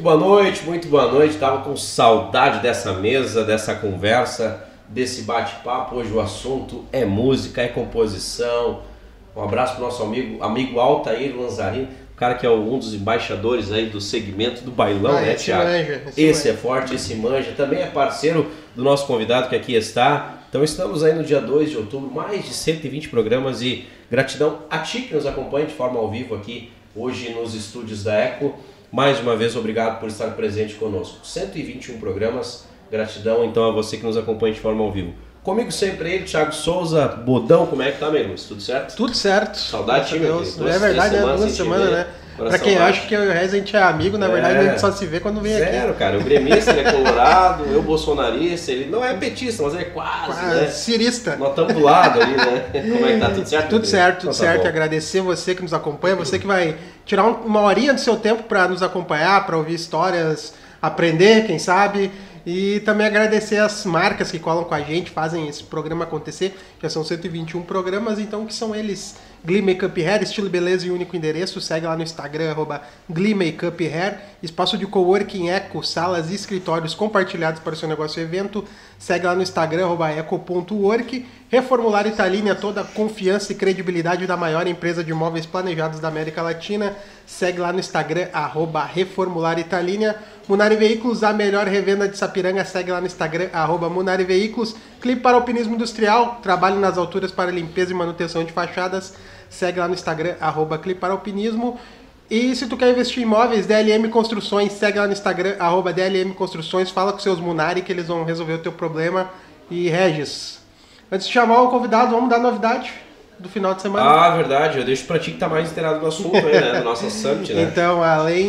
muito boa noite. Tava com saudade dessa mesa, dessa conversa, desse bate-papo. Hoje o assunto é música, é composição. Um abraço pro nosso amigo Altair Lanzarini, o cara que é um dos embaixadores aí do segmento do bailão, né, Thiago? Esse é forte, esse manja. Também é parceiro do nosso convidado que aqui está. Então estamos aí no dia 2 de outubro, mais de 120 programas e gratidão a ti que nos acompanha de forma ao vivo aqui hoje nos estúdios da Eco. Mais uma vez, obrigado por estar presente conosco. 121 programas, gratidão então a você que nos acompanha de forma ao vivo. Comigo sempre ele, Thiago Souza, Bodão, como é que tá, meu irmão? Tudo certo? Tudo certo. Saudade, time. É verdade, é 2 semanas, né? Pra quem acha que eu e o Rez a gente é amigo, na verdade a gente só se vê quando vem aqui. Zero, cara. O gremista, ele é colorado, eu bolsonarista, ele não é petista, mas ele é quase, né? Cirista. Nós estamos do lado ali, né? Como é que tá? Tudo certo? Tudo certo, tudo certo. Agradecer você que nos acompanha, você que vai tirar uma horinha do seu tempo para nos acompanhar, para ouvir histórias, aprender, quem sabe. E também agradecer as marcas que colam com a gente, fazem esse programa acontecer. Já são 121 programas, então que são eles: Glee Makeup Hair, estilo e beleza e único endereço. Segue lá no Instagram, @Glee Makeup Hair. Espaço de coworking, Eco, salas e escritórios compartilhados para o seu negócio e evento. Segue lá no Instagram, @eco.work. Reformular Italínia, toda a confiança e credibilidade da maior empresa de imóveis planejados da América Latina. Segue lá no Instagram, @Reformular Italínia. Munari Veículos, a melhor revenda de Sapiranga. Segue lá no Instagram, @Munari Veículos. Clipe para Alpinismo Industrial, trabalho nas alturas para limpeza e manutenção de fachadas. Segue lá no Instagram, @Clipe para Alpinismo. E se tu quer investir em imóveis, DLM Construções, segue lá no Instagram, @DLM Construções. Fala com seus Munari que eles vão resolver o teu problema. E Regis, antes de chamar o convidado, vamos dar novidade do final de semana. Ah, verdade. Eu deixo pra ti que tá mais inteirado no assunto aí, né? Do nosso Summit, né? Então,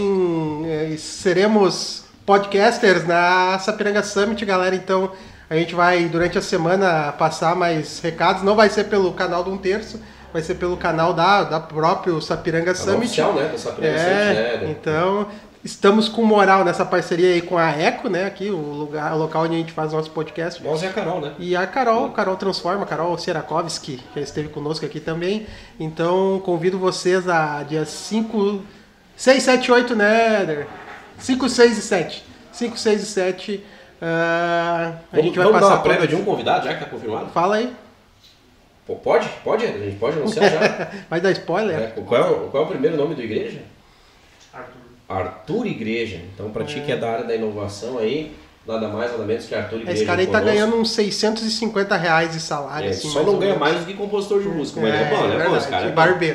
seremos podcasters na Sapiranga Summit, galera. Então, a gente vai, durante a semana, passar mais recados. Não vai ser pelo canal do 1/3, vai ser pelo canal da próprio Sapiranga Summit. Oficial, né? Da Sapiranga Summit, né? Então, estamos com moral nessa parceria aí com a Eco, né? Aqui, o local onde a gente faz o nosso podcast. Nós e a Carol, né? E a Carol Transforma, Carol Sierakovski, que já esteve conosco aqui também. Então, convido vocês a dia 5, 6, 7, 8, né, Éder? 5, 6 e 7. 5, 6 e 7. A gente vai passar dar uma prévia de um convidado, já que tá confirmado? Fala aí. Pô, pode? A gente pode anunciar já? Vai dar spoiler? Qual é o primeiro nome do igreja? Arthur Igreja. Então, pra ti que é da área da inovação aí, nada mais, nada menos que Arthur Igreja. Esse cara aí tá ganhando uns R$650 de salário. Assim, só não ganha mais do que compositor de música, mas é bom, né? Bom, esse cara e barbeiro.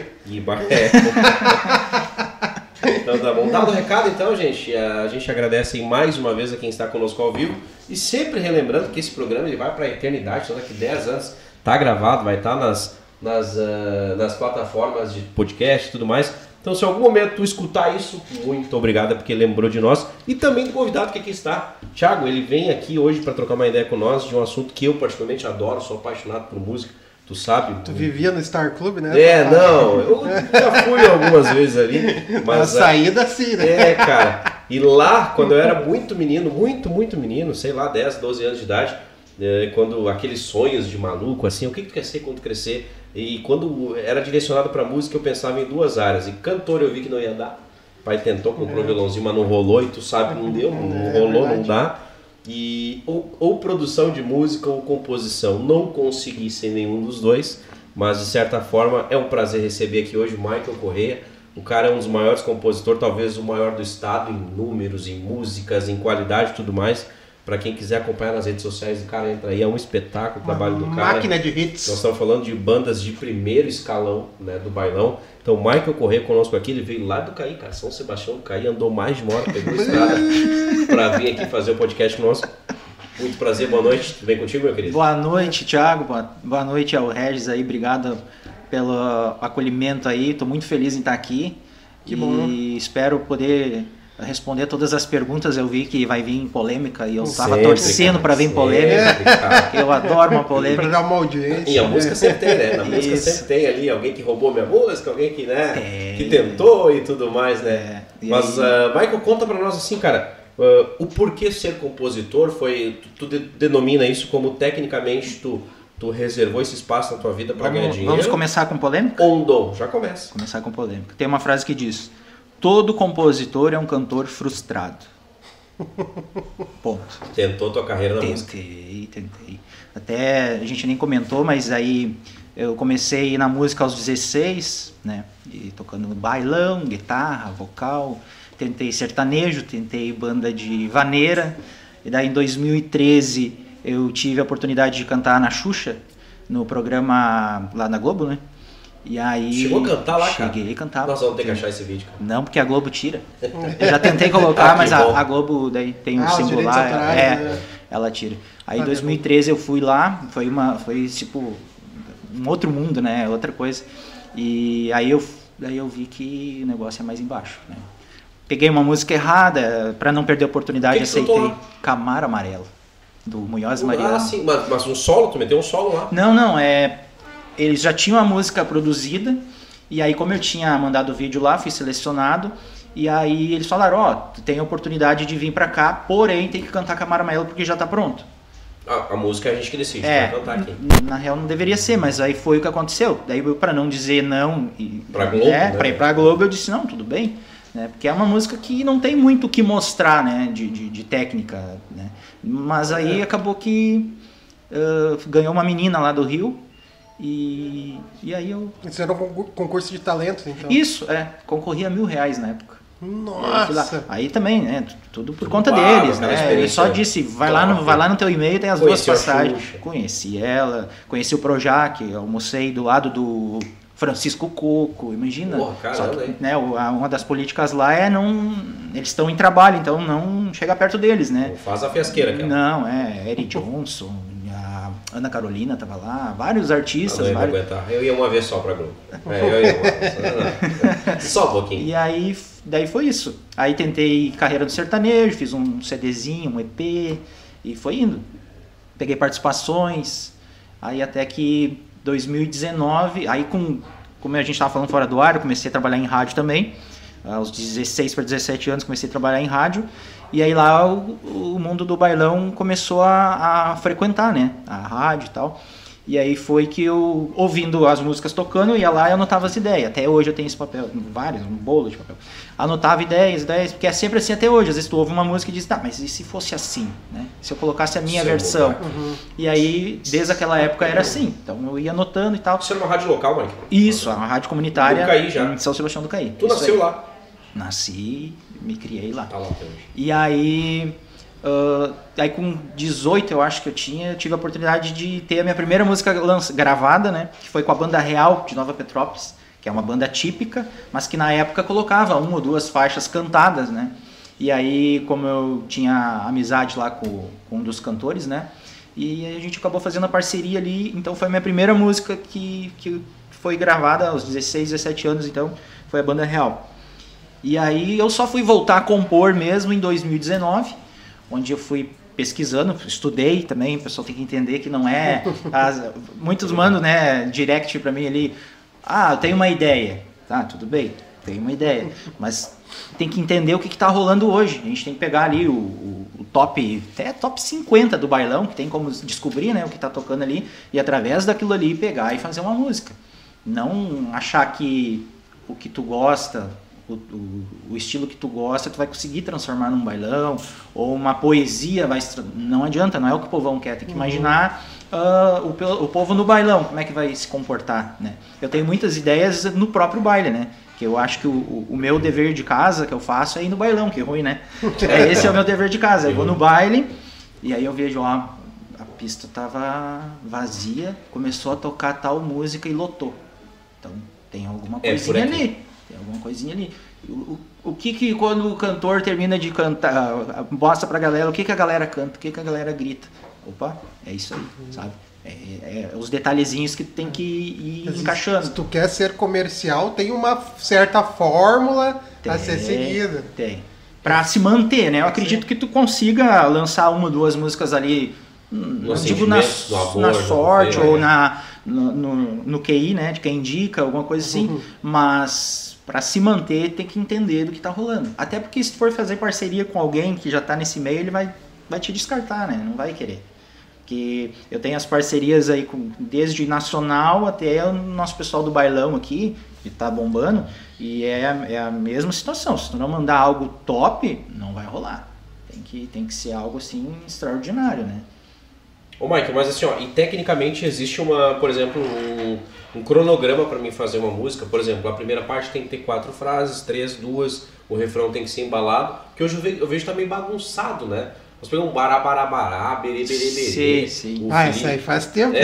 Então tá bom. Dado o recado então, gente, a gente agradece mais uma vez a quem está conosco ao vivo e sempre relembrando que esse programa ele vai para a eternidade, então daqui 10 anos tá gravado, vai estar nas plataformas de podcast e tudo mais. Então se em algum momento tu escutar isso, muito obrigado porque lembrou de nós e também do convidado que aqui está, Thiago. Ele vem aqui hoje para trocar uma ideia com nós de um assunto que eu particularmente adoro, sou apaixonado por música. Tu sabe? Tu vivia no Star Club, né? Não, eu já fui algumas vezes ali. Mas a saída sim, né? Cara. E lá, quando eu era muito menino, muito menino, sei lá, 10, 12 anos de idade, quando aqueles sonhos de maluco, assim, o que tu quer ser quando crescer? E quando era direcionado pra música, eu pensava em 2 áreas. E cantor eu vi que não ia dar. O pai tentou, comprou um violãozinho, mas não rolou, e tu sabe, não deu, não rolou, não dá. E ou produção de música ou composição, não consegui ser nenhum dos dois, mas de certa forma é um prazer receber aqui hoje o Michael Correia. O cara é um dos maiores compositores, talvez o maior do estado em números, em músicas, em qualidade e tudo mais. Para quem quiser acompanhar nas redes sociais, o cara entra aí, é um espetáculo o trabalho do cara. Máquina de hits. Nós estamos falando de bandas de primeiro escalão, né, do bailão. Então o Michael Correia conosco aqui, ele veio lá do Caí, cara, São Sebastião do Caí, andou mais de uma hora, pegou a estrada para vir aqui fazer o podcast conosco. Muito prazer, boa noite, tudo bem contigo, meu querido? Boa noite, Thiago, boa noite ao Regis aí, obrigado pelo acolhimento aí, estou muito feliz em estar aqui. Que bom. E espero poder responder todas as perguntas. Eu vi que vai vir polêmica e eu estava torcendo para vir polêmica, porque eu adoro uma polêmica. Para dar uma audiência. E a música sempre tem, né? Na música sempre tem ali alguém que roubou minha música, alguém que, né, que tentou e tudo mais, né? Mas, Michael, conta para nós assim, cara, o porquê ser compositor foi, tu denomina isso como tecnicamente tu reservou esse espaço na tua vida para ganhar dinheiro? Vamos começar com polêmica? Ou um dom? Já começa. Começar com polêmica. Tem uma frase que diz: todo compositor é um cantor frustrado. Ponto. Tentou tua carreira na música? Tentei. Até a gente nem comentou, mas aí eu comecei na música aos 16, né? E tocando bailão, guitarra, vocal. Tentei sertanejo, tentei banda de vaneira. E daí em 2013 eu tive a oportunidade de cantar na Xuxa, no programa lá na Globo, né? E aí... Chegou a cantar lá, cara? Cheguei a cantar. Nós vamos ter que achar esse vídeo, cara. Não, porque a Globo tira. Eu já tentei colocar, mas a Globo daí tem um singular, ela tira. Aí em 2013 eu fui lá, foi tipo um outro mundo, né? Outra coisa. E aí eu vi que o negócio é mais embaixo, né? Peguei uma música errada, para não perder a oportunidade, aceitei Camaro Amarelo, do Munhoz Mariano. Ah, sim, mas um solo, tu meteu um solo lá? Não, eles já tinham a música produzida, e aí como eu tinha mandado o vídeo lá, fui selecionado, e aí eles falaram, tu tem a oportunidade de vir pra cá, porém tem que cantar Camaro Amarelo porque já tá pronto. A música é a gente que decide, vai cantar aqui. Na real não deveria ser, mas aí foi o que aconteceu. Daí pra não dizer não... Pra Globo, né? Pra ir pra Globo eu disse, não, tudo bem. Né? Porque é uma música que não tem muito o que mostrar, né? de técnica, né? Mas aí acabou que ganhou uma menina lá do Rio, e aí eu... Isso era um concurso de talentos, então? Isso, concorria R$1.000 na época. Nossa! Aí também, né? Tudo por conta deles, né? Ele só disse, vai lá no teu e-mail, tem as duas passagens. Conheci ela, conheci o Projac, almocei do lado do Francisco Coco, imagina. Porra, caramba, só que, né, uma das políticas lá é eles estão em trabalho, então não chega perto deles, né? Não faz a fiasqueira, cara. Não, Eric Johnson, a Ana Carolina tava lá, vários artistas. Eu ia uma vez só pra Globo. Eu ia uma. Só um pouquinho. E aí, daí foi isso. Aí tentei carreira no sertanejo, fiz um CDzinho, um EP, e foi indo. Peguei participações, aí até que 2019, aí como a gente estava falando fora do ar, eu comecei a trabalhar em rádio também. Aos 16 para 17 anos comecei a trabalhar em rádio. E aí lá o mundo do bailão começou a frequentar, né? A rádio e tal. E aí foi que eu, ouvindo as músicas tocando, eu ia lá e anotava as ideias. Até hoje eu tenho esse papel, um bolo de papel. Anotava ideias, porque é sempre assim até hoje. Às vezes tu ouve uma música e diz, tá, mas e se fosse assim, né? Se eu colocasse a minha versão? E aí, desde aquela época era assim. Então eu ia anotando e tal. Isso era uma rádio local, Mike? Isso, uma rádio comunitária do Caí, já. Em São Sebastião do Caí. Tu nasceu lá? Nasci, me criei lá. Tá lá até hoje. E aí... aí com 18 eu acho que eu tive a oportunidade de ter a minha primeira música gravada, né, que foi com a Banda Real de Nova Petrópolis, que é uma banda típica, mas que na época colocava 1 ou 2 faixas cantadas, né, e aí como eu tinha amizade lá com um dos cantores, né, e a gente acabou fazendo a parceria ali, então foi a minha primeira música que foi gravada aos 16, 17 anos, então foi a Banda Real. E aí eu só fui voltar a compor mesmo em 2019, onde eu fui pesquisando, estudei também, o pessoal tem que entender que não é... muitos mandam, né, direct pra mim ali, eu tenho uma ideia. Tá, tudo bem, tenho uma ideia, mas tem que entender o que tá rolando hoje. A gente tem que pegar ali o top, até top 50 do bailão, que tem como descobrir, né, o que tá tocando ali, e através daquilo ali pegar e fazer uma música. Não achar que o que tu gosta... O estilo que tu gosta, tu vai conseguir transformar num bailão, ou uma poesia, não adianta, não é o que o povão quer, tem que imaginar o povo no bailão, como é que vai se comportar, né? Eu tenho muitas ideias no próprio baile, né? Que eu acho que o meu dever de casa que eu faço é ir no bailão, que é ruim, né? Esse é o meu dever de casa, eu vou no baile, e aí eu vejo, a pista tava vazia, começou a tocar tal música e lotou. Então tem alguma coisinha ali. Tem alguma coisinha ali. O que quando o cantor termina de cantar, mostra pra galera o que a galera canta, o que a galera grita. Opa, é isso aí, sabe? Os detalhezinhos que tem que ir encaixando. Se tu quer ser comercial, tem uma certa fórmula a ser seguida. Tem. Pra se manter, né? Eu acredito que tu consiga lançar 1 ou 2 músicas ali, não digo na sorte ou no QI, né? De quem indica, alguma coisa assim, mas... Para se manter, tem que entender do que tá rolando. Até porque se for fazer parceria com alguém que já tá nesse meio, ele vai te descartar, né? Não vai querer. Porque eu tenho as parcerias aí desde nacional até o nosso pessoal do bailão aqui, que tá bombando, e é a mesma situação. Se tu não mandar algo top, não vai rolar. Tem que ser algo assim extraordinário, né? Ô Mike, mas assim, ó, e tecnicamente existe por exemplo, um cronograma para mim fazer uma música. Por exemplo, a primeira parte tem que ter 4 frases, 3, 2, o refrão tem que ser embalado, que hoje eu vejo tá meio bagunçado, né? Nós pegamos um bará, berê, berê. Sim. Isso aí faz tempo.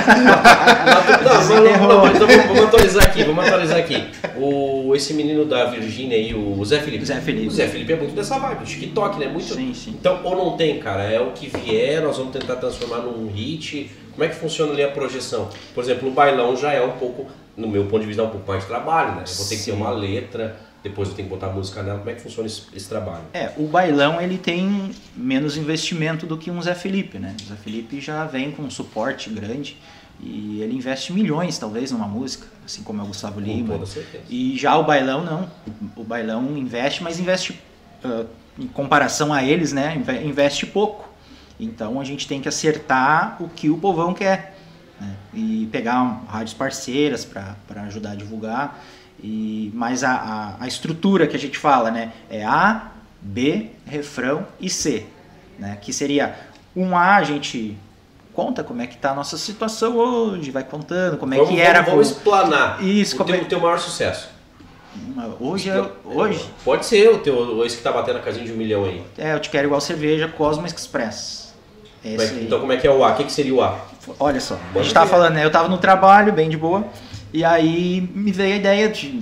Então vamos atualizar aqui. Esse menino da Virgínia aí, o Zé Felipe. O Zé Felipe é muito dessa vibe, TikTok, né? Muito. Sim. Então, ou não tem, cara, é o que vier, nós vamos tentar transformar num hit. Como é que funciona ali a projeção? Por exemplo, o bailão já é um pouco, no meu ponto de vista, um pouco mais de trabalho, né? Eu vou ter que ter uma letra, depois eu tenho que botar música nela. Como é que funciona esse trabalho? O bailão ele tem menos investimento do que um Zé Felipe, né? O Zé Felipe já vem com um suporte grande e ele investe milhões, talvez, numa música, assim como é o Gustavo Lima. Com toda certeza. E já o bailão não. O bailão investe, mas investe, em comparação a eles, né? Investe pouco. Então a gente tem que acertar o que o povão quer, né? E pegar rádios parceiras para ajudar a divulgar. Mas a estrutura que a gente fala, né, é A, B, refrão e C, né, que seria um A, a gente conta como é que tá a nossa situação hoje, vai contando como é que era. Vamos explanar isso, o teu maior sucesso. Hoje. Pode ser esse que tá batendo a casinha de 1 milhão aí. Eu Te Quero Igual Cerveja, Cosmo Express. Então como é que é o A? O que seria o A? Olha só, a gente tava falando, né, eu tava no trabalho, bem de boa. E aí me veio a ideia de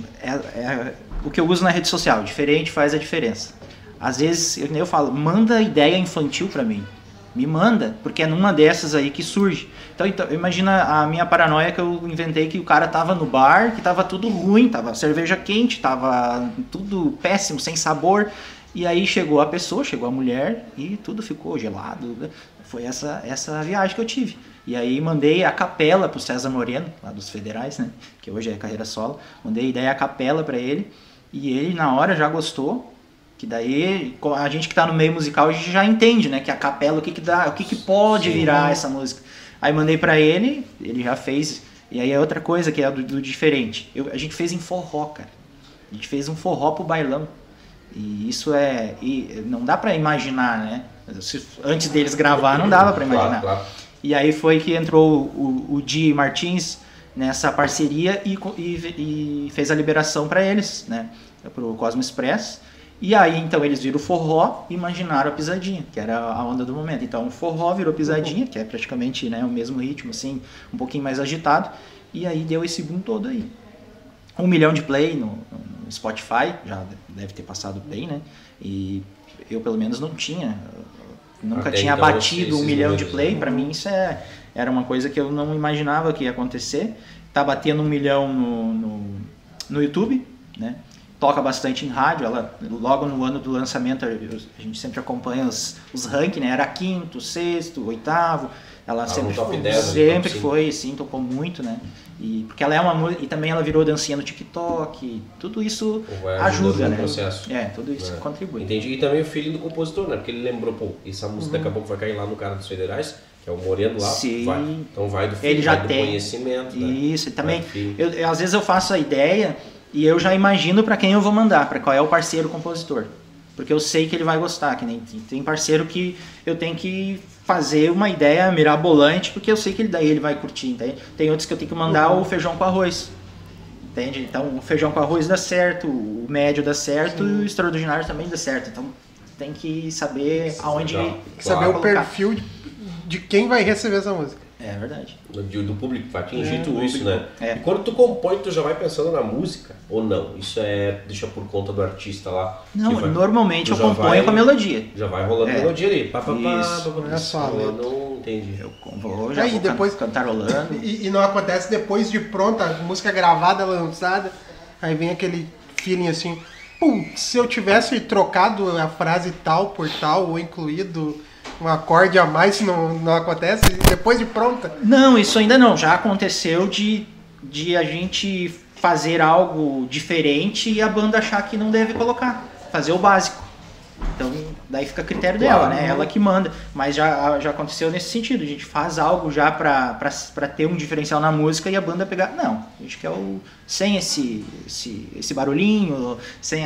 o que eu uso na rede social, diferente faz a diferença. Às vezes eu falo, manda ideia infantil pra mim, me manda, porque é numa dessas aí que surge. Então imagina a minha paranoia que eu inventei, que o cara tava no bar, que tava tudo ruim, tava cerveja quente, tava tudo péssimo, sem sabor. E aí chegou a mulher e tudo ficou gelado. Foi essa viagem que eu tive. E aí mandei a capela pro César Moreno, lá dos Federais, né? Que hoje é carreira solo. Mandei a ideia a capela para ele. E ele na hora já gostou. Que daí a gente que tá no meio musical, a gente já entende, né? Que a capela, o que pode virar essa música. Aí mandei para ele já fez. E aí é outra coisa que é do diferente. A gente fez em forró, cara. A gente fez um forró pro bailão. E isso não dá para imaginar, né? Antes deles gravar não dava para imaginar. Claro. E aí foi que entrou o Di Martins nessa parceria e fez a liberação para eles, né? Pro Cosmo Express. E aí então eles viram o forró e imaginaram a pisadinha, que era a onda do momento. Então o forró virou pisadinha, que é praticamente, né, o mesmo ritmo, assim, um pouquinho mais agitado. E aí deu esse boom todo aí. 1 milhão de play no Spotify, já deve ter passado bem, né? E eu pelo menos não tinha, nunca tinha então, batido 1 milhão de play. Para mim isso era uma coisa que eu não imaginava que ia acontecer. Tá batendo 1 milhão no YouTube, né? Toca bastante em rádio. Logo no ano do lançamento a gente sempre acompanha os rankings, né? Era 5º, 6º, 8º. Ela sempre, top 10, sempre top foi, sim, tocou muito, né? Porque ela é uma música, e também ela virou dancinha no TikTok, tudo isso ajuda, né? Processo. Tudo isso contribui. Entendi. E também o feeling do compositor, né? Porque ele lembrou, essa música daqui a pouco vai cair lá no cara dos Federais, que é o Moreno lá. Sim. Então vai do feeling, ele já vai do tem conhecimento. isso, né? e também, às vezes eu faço a ideia e eu já imagino para quem eu vou mandar, para qual é o parceiro compositor. Porque eu sei que ele vai gostar, que nem tem parceiro que eu tenho que fazer uma ideia mirabolante, porque eu sei que daí ele vai curtir, entende? Tem outros que eu tenho que mandar o feijão com arroz, entende? Então o feijão com arroz dá certo, o médio dá certo, e o extraordinário também dá certo. Então tem que saber aonde saber o perfil de quem vai receber essa música. É verdade. Do público, vai atingir tudo isso, né? É. E quando tu compõe, tu já vai pensando na música ou não? Isso deixa por conta do artista lá? Não, normalmente eu componho com a melodia. Já vai rolando melodia ali. Olha só, eu não entendi. Eu vou depois cantarolando. E não acontece depois de pronta, a música gravada, lançada, aí vem aquele feeling assim, putz, se eu tivesse trocado a frase tal por tal, ou incluído um acorde a mais, não acontece depois de pronta? Não, isso ainda não. Já aconteceu de a gente fazer algo diferente e a banda achar que não deve colocar. Fazer o básico. Então, daí fica a critério dela, né? Ela que manda. Mas já aconteceu nesse sentido. A gente faz algo já pra ter um diferencial na música e a banda pegar. Não, gente quer sem esse barulhinho, sem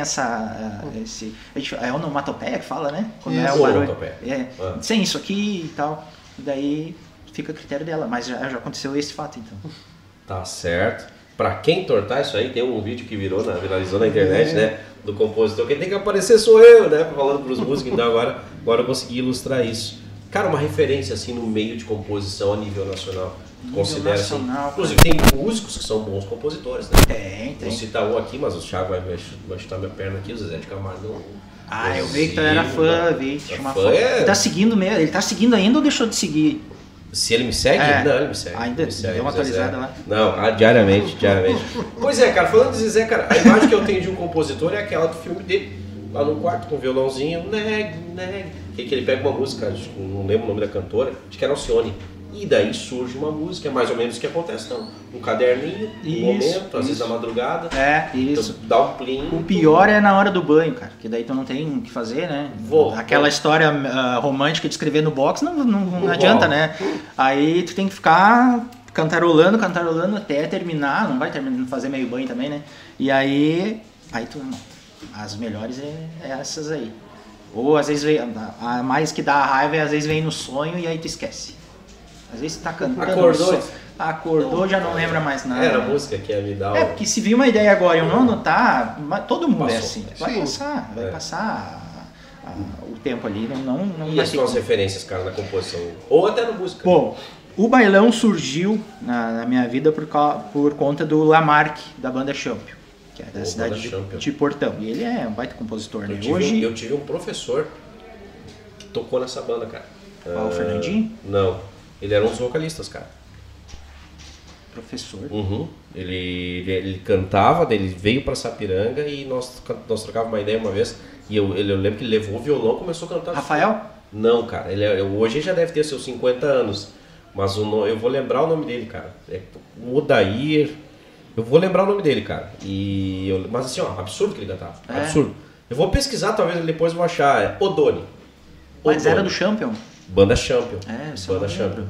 é onomatopeia que fala, né? Quando é o barulho. Sem isso aqui e tal. Daí fica a critério dela, mas já aconteceu esse fato, então. Tá certo. Pra quem entortar isso aí, tem um vídeo que viralizou na internet, né? Do compositor. Quem tem que aparecer sou eu, né? Falando pros músicos, então agora eu consegui ilustrar isso. Cara, uma referência assim no meio de composição a nível nacional. Considera assim. Inclusive tem músicos que são bons compositores, né? Tem. Vou citar um aqui, mas o Thiago vai chutar minha perna aqui, o Zezé de Camargo. Eu vi que tu era fã, Ele tá seguindo mesmo, ele tá seguindo ainda ou deixou de seguir? Se ele me segue? Não, ele me segue. Ainda deu uma atualizada lá? Não, diariamente. Pois é, cara, falando de Zezé, cara, a imagem que eu tenho de um compositor é aquela do filme dele, lá no quarto com um violãozinho, que ele pega uma música, não lembro o nome da cantora, acho que era Alcione. E daí surge uma música, é mais ou menos o que acontece, então. Um caderninho, momento, às vezes na madrugada. Isso. Então, dá um plim. O pior é na hora do banho, cara, que daí tu não tem o que fazer, né? Aquela história romântica de escrever no box não adianta, né? Aí tu tem que ficar cantarolando até terminar, não vai fazer meio banho também, né? E aí as melhores é essas aí. Ou às vezes a mais que dá raiva às vezes vem no sonho e aí tu esquece. Às vezes você tá cantando. Acordou, já não lembra mais nada. Era a música que ia me dar. Porque se vir uma ideia agora e eu não anotar, todo mundo passou, é assim. Vai passar o tempo ali. Não e as suas referências, cara, na composição? Ou até na música? Bom, o bailão surgiu na minha vida por conta do Lamarck, da banda Champion, que é da cidade de Portão. E ele é um baita compositor, né? Eu tive um professor que tocou nessa banda, cara. O Fernandinho? Não. Ele era um dos vocalistas, cara. Professor? Ele cantava, daí ele veio pra Sapiranga e nós trocávamos uma ideia uma vez. E eu lembro que ele levou o violão e começou a cantar. Rafael? Não, cara. Hoje ele já deve ter seus 50 anos. Mas eu vou lembrar o nome dele, cara. É Odair. Eu vou lembrar o nome dele, cara. Mas assim, absurdo que ele cantava. Absurdo. Eu vou pesquisar, talvez depois eu vou achar. É Odoni. Mas era do Champion? Banda Champion. Banda Champion.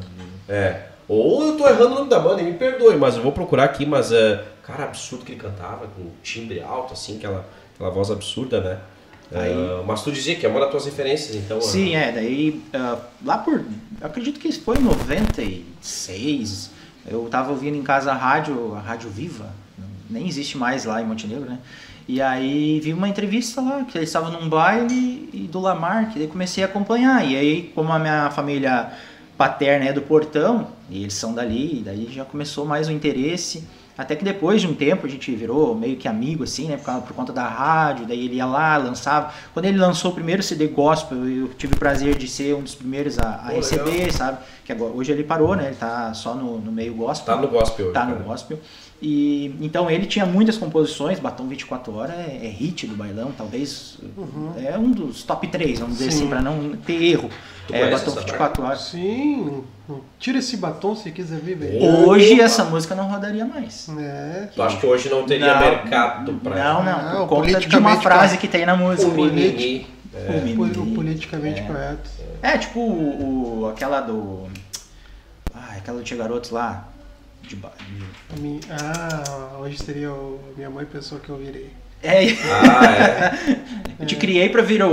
Ou eu tô errando o nome da banda, e me perdoe, mas eu vou procurar aqui, mas cara, absurdo que ele cantava, com timbre alto, assim, aquela voz absurda, né? Mas tu dizia que é uma das tuas referências, então... Sim, daí lá eu acredito que foi em 96, eu tava ouvindo em casa a Rádio Viva, nem existe mais lá em Montenegro, né? E aí vi uma entrevista lá, que eles estavam num baile e do Lamarck, daí comecei a acompanhar. E aí, como a minha família paterna é do Portão, e eles são dali, daí já começou mais o interesse. Até que depois de um tempo a gente virou meio que amigo, assim, né? Por conta da rádio, daí ele ia lá, lançava. Quando ele lançou o primeiro CD gospel, eu tive o prazer de ser um dos primeiros a receber, legal. Sabe? Que agora, hoje ele parou, né? Ele tá só no meio gospel. Tá no gospel hoje. Tá no gospel. E então ele tinha muitas composições, Batom 24 Horas é hit do bailão, talvez é um dos top 3, vamos dizer assim, para não ter erro. Batom 24 Horas. Sim, tira esse batom se quiser ver, velho. Hoje essa música não rodaria mais. Tu acha que hoje não teria mercado pra Não, por conta de uma frase que tem na música. O politicamente correto. Tipo aquela do... aquela do Tia Garotos lá. Hoje seria Minha Mãe Pensou Que Eu Virei. Eu te criei pra vir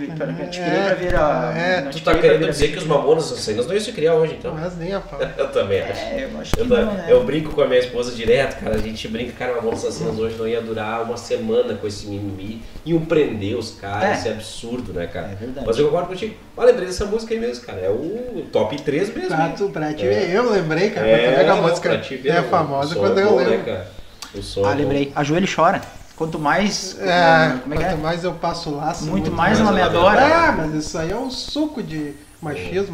Tu tá querendo dizer que os Mamonas Assassinas não iam se criar hoje, então? Mas nem a pau. Eu também acho. Eu acho que não, né? Eu brinco com a minha esposa direto, cara. A gente brinca, cara, Mamonas Assassinas hoje não ia durar uma semana com esse mimimi. Iam prender os caras, isso é absurdo, né, cara? É verdade. Mas eu concordo contigo. Lembrei dessa música aí mesmo, cara. É o top 3 mesmo. Pra ti, eu lembrei, cara. A música é famosa quando eu lembro. Né, cara? O som lembrei. A Joelho Chora. Quanto mais... quanto mais eu passo laço... Muito mais ela me adora. Mas isso aí é um suco de machismo.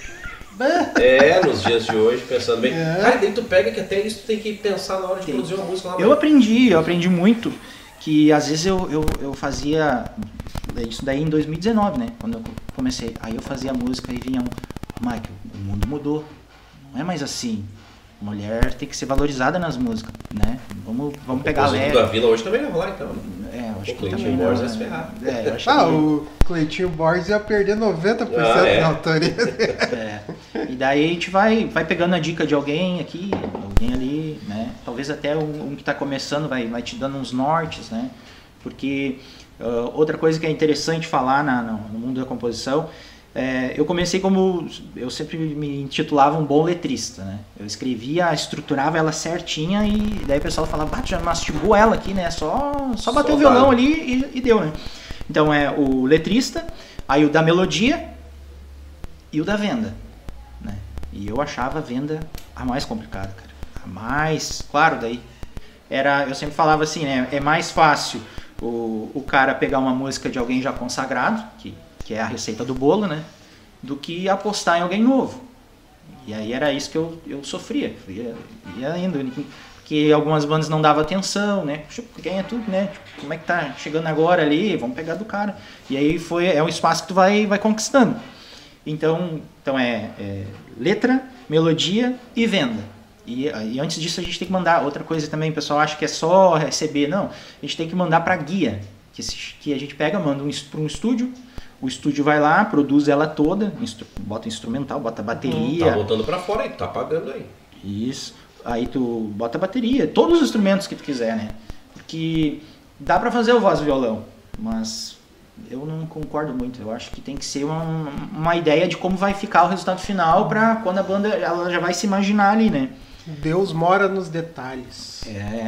Nos dias de hoje, pensando bem. Cara, daí tu pega que até isso tu tem que pensar na hora de produzir uma música. Eu aprendi muito que às vezes eu fazia... Isso daí em 2019, né? Quando eu comecei. Aí eu fazia música e vinha Michael, o mundo mudou. Não é mais assim. Mulher tem que ser valorizada nas músicas, né? Vamos pegar leve. O da Vila hoje também vai rolar, então. Eu acho que o Cleitinho Borges vai se ferrar. O Cleitinho Borges ia perder 90% da autoria dele. E daí a gente vai pegando a dica de alguém aqui, alguém ali, né? Talvez até um que está começando vai te dando uns nortes, né? Porque outra coisa que é interessante falar no mundo da composição, eu comecei como, eu sempre me intitulava um bom letrista, né? Eu escrevia, estruturava ela certinha e daí o pessoal falava, já mastigou ela aqui, né? Só bater o violão ali e deu, né? Então é o letrista, aí o da melodia e o da venda, né? E eu achava a venda a mais complicada, cara. A mais, claro, daí eu sempre falava assim, né? É mais fácil o cara pegar uma música de alguém já consagrado, que é a receita do bolo, né? Do que apostar em alguém novo. E aí era isso que eu sofria. Ia indo, porque algumas bandas não davam atenção, né? Quem é tudo, né? Como é que tá chegando agora ali? Vamos pegar do cara. E aí é um espaço que tu vai conquistando. Então letra, melodia e venda. E antes disso a gente tem que mandar. Outra coisa também, o pessoal acha que é só receber. Não, a gente tem que mandar para guia. Que a gente pega, manda para um estúdio. O estúdio vai lá, produz ela toda, bota instrumental, bota bateria. Tá botando pra fora aí, tá pagando aí. Isso. Aí tu bota bateria, todos os instrumentos que tu quiser, né? Porque dá pra fazer o voz e violão, mas eu não concordo muito. Eu acho que tem que ser uma ideia de como vai ficar o resultado final pra quando a banda ela já vai se imaginar ali, né? Deus mora nos detalhes.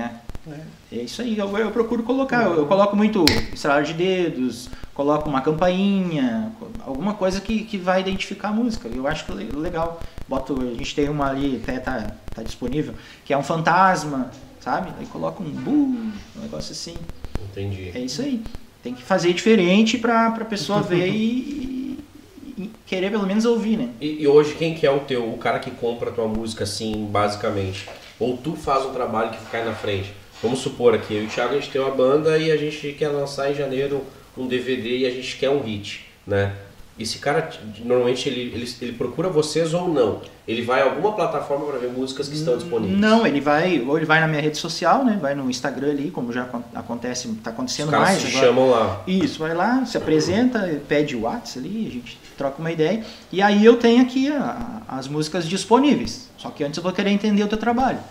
É isso aí, eu procuro colocar. Eu coloco muito estralar de dedos, coloco uma campainha, alguma coisa que vai identificar a música. Eu acho legal. A gente tem uma ali, até tá disponível, que é um fantasma, sabe? Aí coloca um negócio assim. Entendi. É isso aí. Tem que fazer diferente pra pessoa ver e querer pelo menos ouvir, né? E hoje quem que é o cara que compra a tua música assim, basicamente? Ou tu faz um trabalho que cai na frente? Vamos supor aqui, eu e o Thiago, a gente tem uma banda e a gente quer lançar em janeiro um DVD e a gente quer um hit, né? Esse cara, normalmente, ele procura vocês ou não? Ele vai a alguma plataforma para ver músicas que estão disponíveis? Não, ele vai na minha rede social, né? Vai no Instagram ali, como já acontece, tá acontecendo mais. Os caras se chamam lá. Isso, vai lá, se apresenta, pede o WhatsApp ali, a gente troca uma ideia. E aí eu tenho aqui as músicas disponíveis. Só que antes eu vou querer entender o teu trabalho.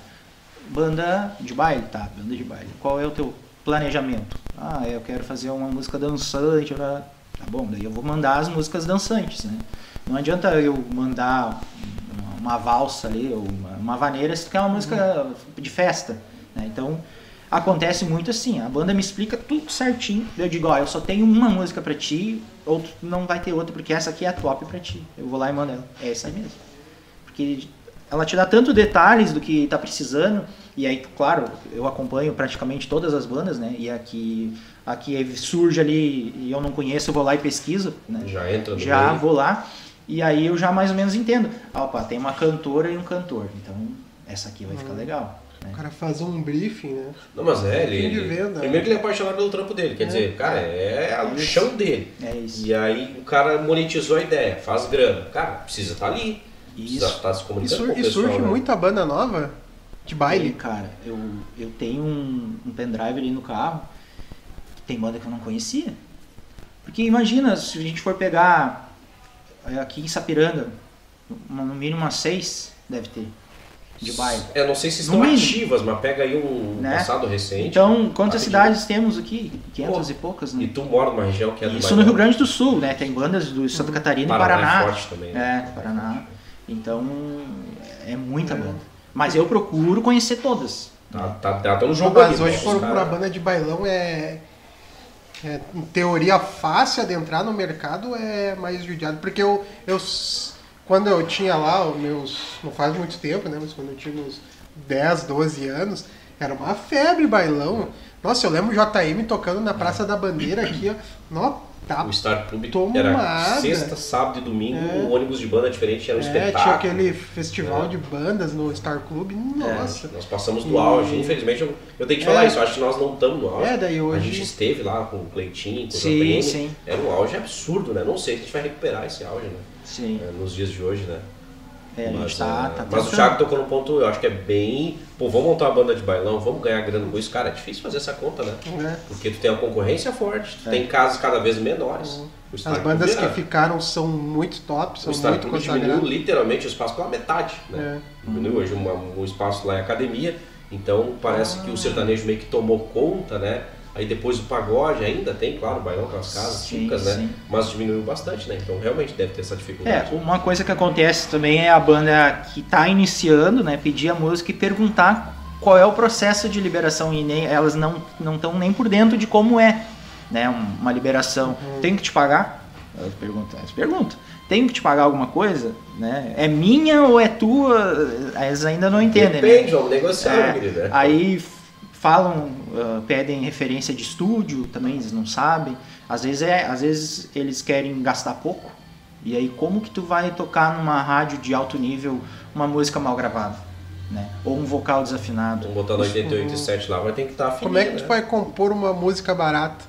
Banda de baile, tá, banda de baile. Qual é o teu planejamento? Eu quero fazer uma música dançante, tá bom, daí eu vou mandar as músicas dançantes, né? Não adianta eu mandar uma valsa ali, ou uma vaneira, se tu quer uma música de festa, né? Então, acontece muito assim, a banda me explica tudo certinho, eu digo, eu só tenho uma música pra ti, ou tu não vai ter outra, porque essa aqui é a top pra ti. Eu vou lá e mando ela, é essa aí mesmo. Porque ela te dá tanto detalhes do que tá precisando, e aí, claro, eu acompanho praticamente todas as bandas, né? E aqui surge ali e eu não conheço, eu vou lá e pesquiso, né? Já entra no Já meio. vou lá e aí eu já mais ou menos entendo. Tem uma cantora e um cantor, então essa aqui vai ficar legal. Né? O cara faz um briefing, né? Não, mas venda, primeiro que ele é apaixonado pelo trampo dele, quer dizer, cara, é o chão dele. É isso. E aí o cara monetizou a ideia, faz grana. Cara, precisa estar ali. Precisa estar se comunicando com o pessoal. E surge né? muita banda nova de baile. Cara, eu tenho um pendrive ali no carro, tem banda que eu não conhecia. Porque imagina, se a gente for pegar aqui em Sapiranga, no mínimo umas 6 deve ter de baile. Não sei se estão ativas, mas pega aí um passado recente. Então, quantas cidades temos aqui? 500 e poucas, né? E tu mora numa região que é do Isso no Rio Grande do Sul, né? Tem bandas do Santa Catarina e Paraná. É forte também, né? Paraná. Então, é muita banda. Mas eu procuro conhecer todas. Tá no jogo Mas ali, hoje, por uma banda de bailão, em teoria, fácil adentrar no mercado, é mais judiado. Porque quando eu tinha lá não faz muito tempo, né? Mas quando eu tinha uns 10, 12 anos, era uma febre bailão. Nossa, eu lembro o JM tocando na Praça da Bandeira aqui, ó. O Star Club era sexta, sábado e domingo, um ônibus de banda diferente, era um espetáculo. Tinha aquele festival de bandas no Star Club, nossa. Nós passamos do auge, infelizmente eu tenho que falar isso, acho que nós não estamos no auge. Daí hoje... A gente esteve lá com o Cleitinho, com o sim. Era um auge absurdo, né? Não sei se a gente vai recuperar esse auge, né? Sim. Nos dias de hoje, né? A gente tá mas o tentando. Thiago tocou num ponto, eu acho que é bem... Pô, vamos montar uma banda de bailão, vamos ganhar grana com isso. Cara, é difícil fazer essa conta, né? Porque tu tem uma concorrência forte, tu tem casas cada vez menores. As bandas que ficaram são muito top, são muito consagradas. Diminuiu literalmente o espaço pela metade, né? Diminuiu hoje o espaço lá em academia, então parece que o sertanejo meio que tomou conta, né? Aí depois o pagode ainda tem, claro, o bailão com as casas típicas, né? Sim. Mas diminuiu bastante, né? Então realmente deve ter essa dificuldade. Uma coisa que acontece também é a banda que está iniciando, né, pedir a música e perguntar qual é o processo de liberação, e nem, elas não estão nem por dentro de como é, né, uma liberação. Tenho que te pagar? Elas perguntam. Tenho que te pagar alguma coisa? Né? É minha ou é tua? Elas ainda não entendem. Depende, né? vamos negociar, querida. Aí falam, pedem referência de estúdio, também eles não sabem. Às vezes eles querem gastar pouco. E aí como que tu vai tocar numa rádio de alto nível uma música mal gravada? Né? Ou um vocal desafinado? Vamos botar no 88.7 lá, vai ter que estar afininho. Como é que tu vai compor uma música barata?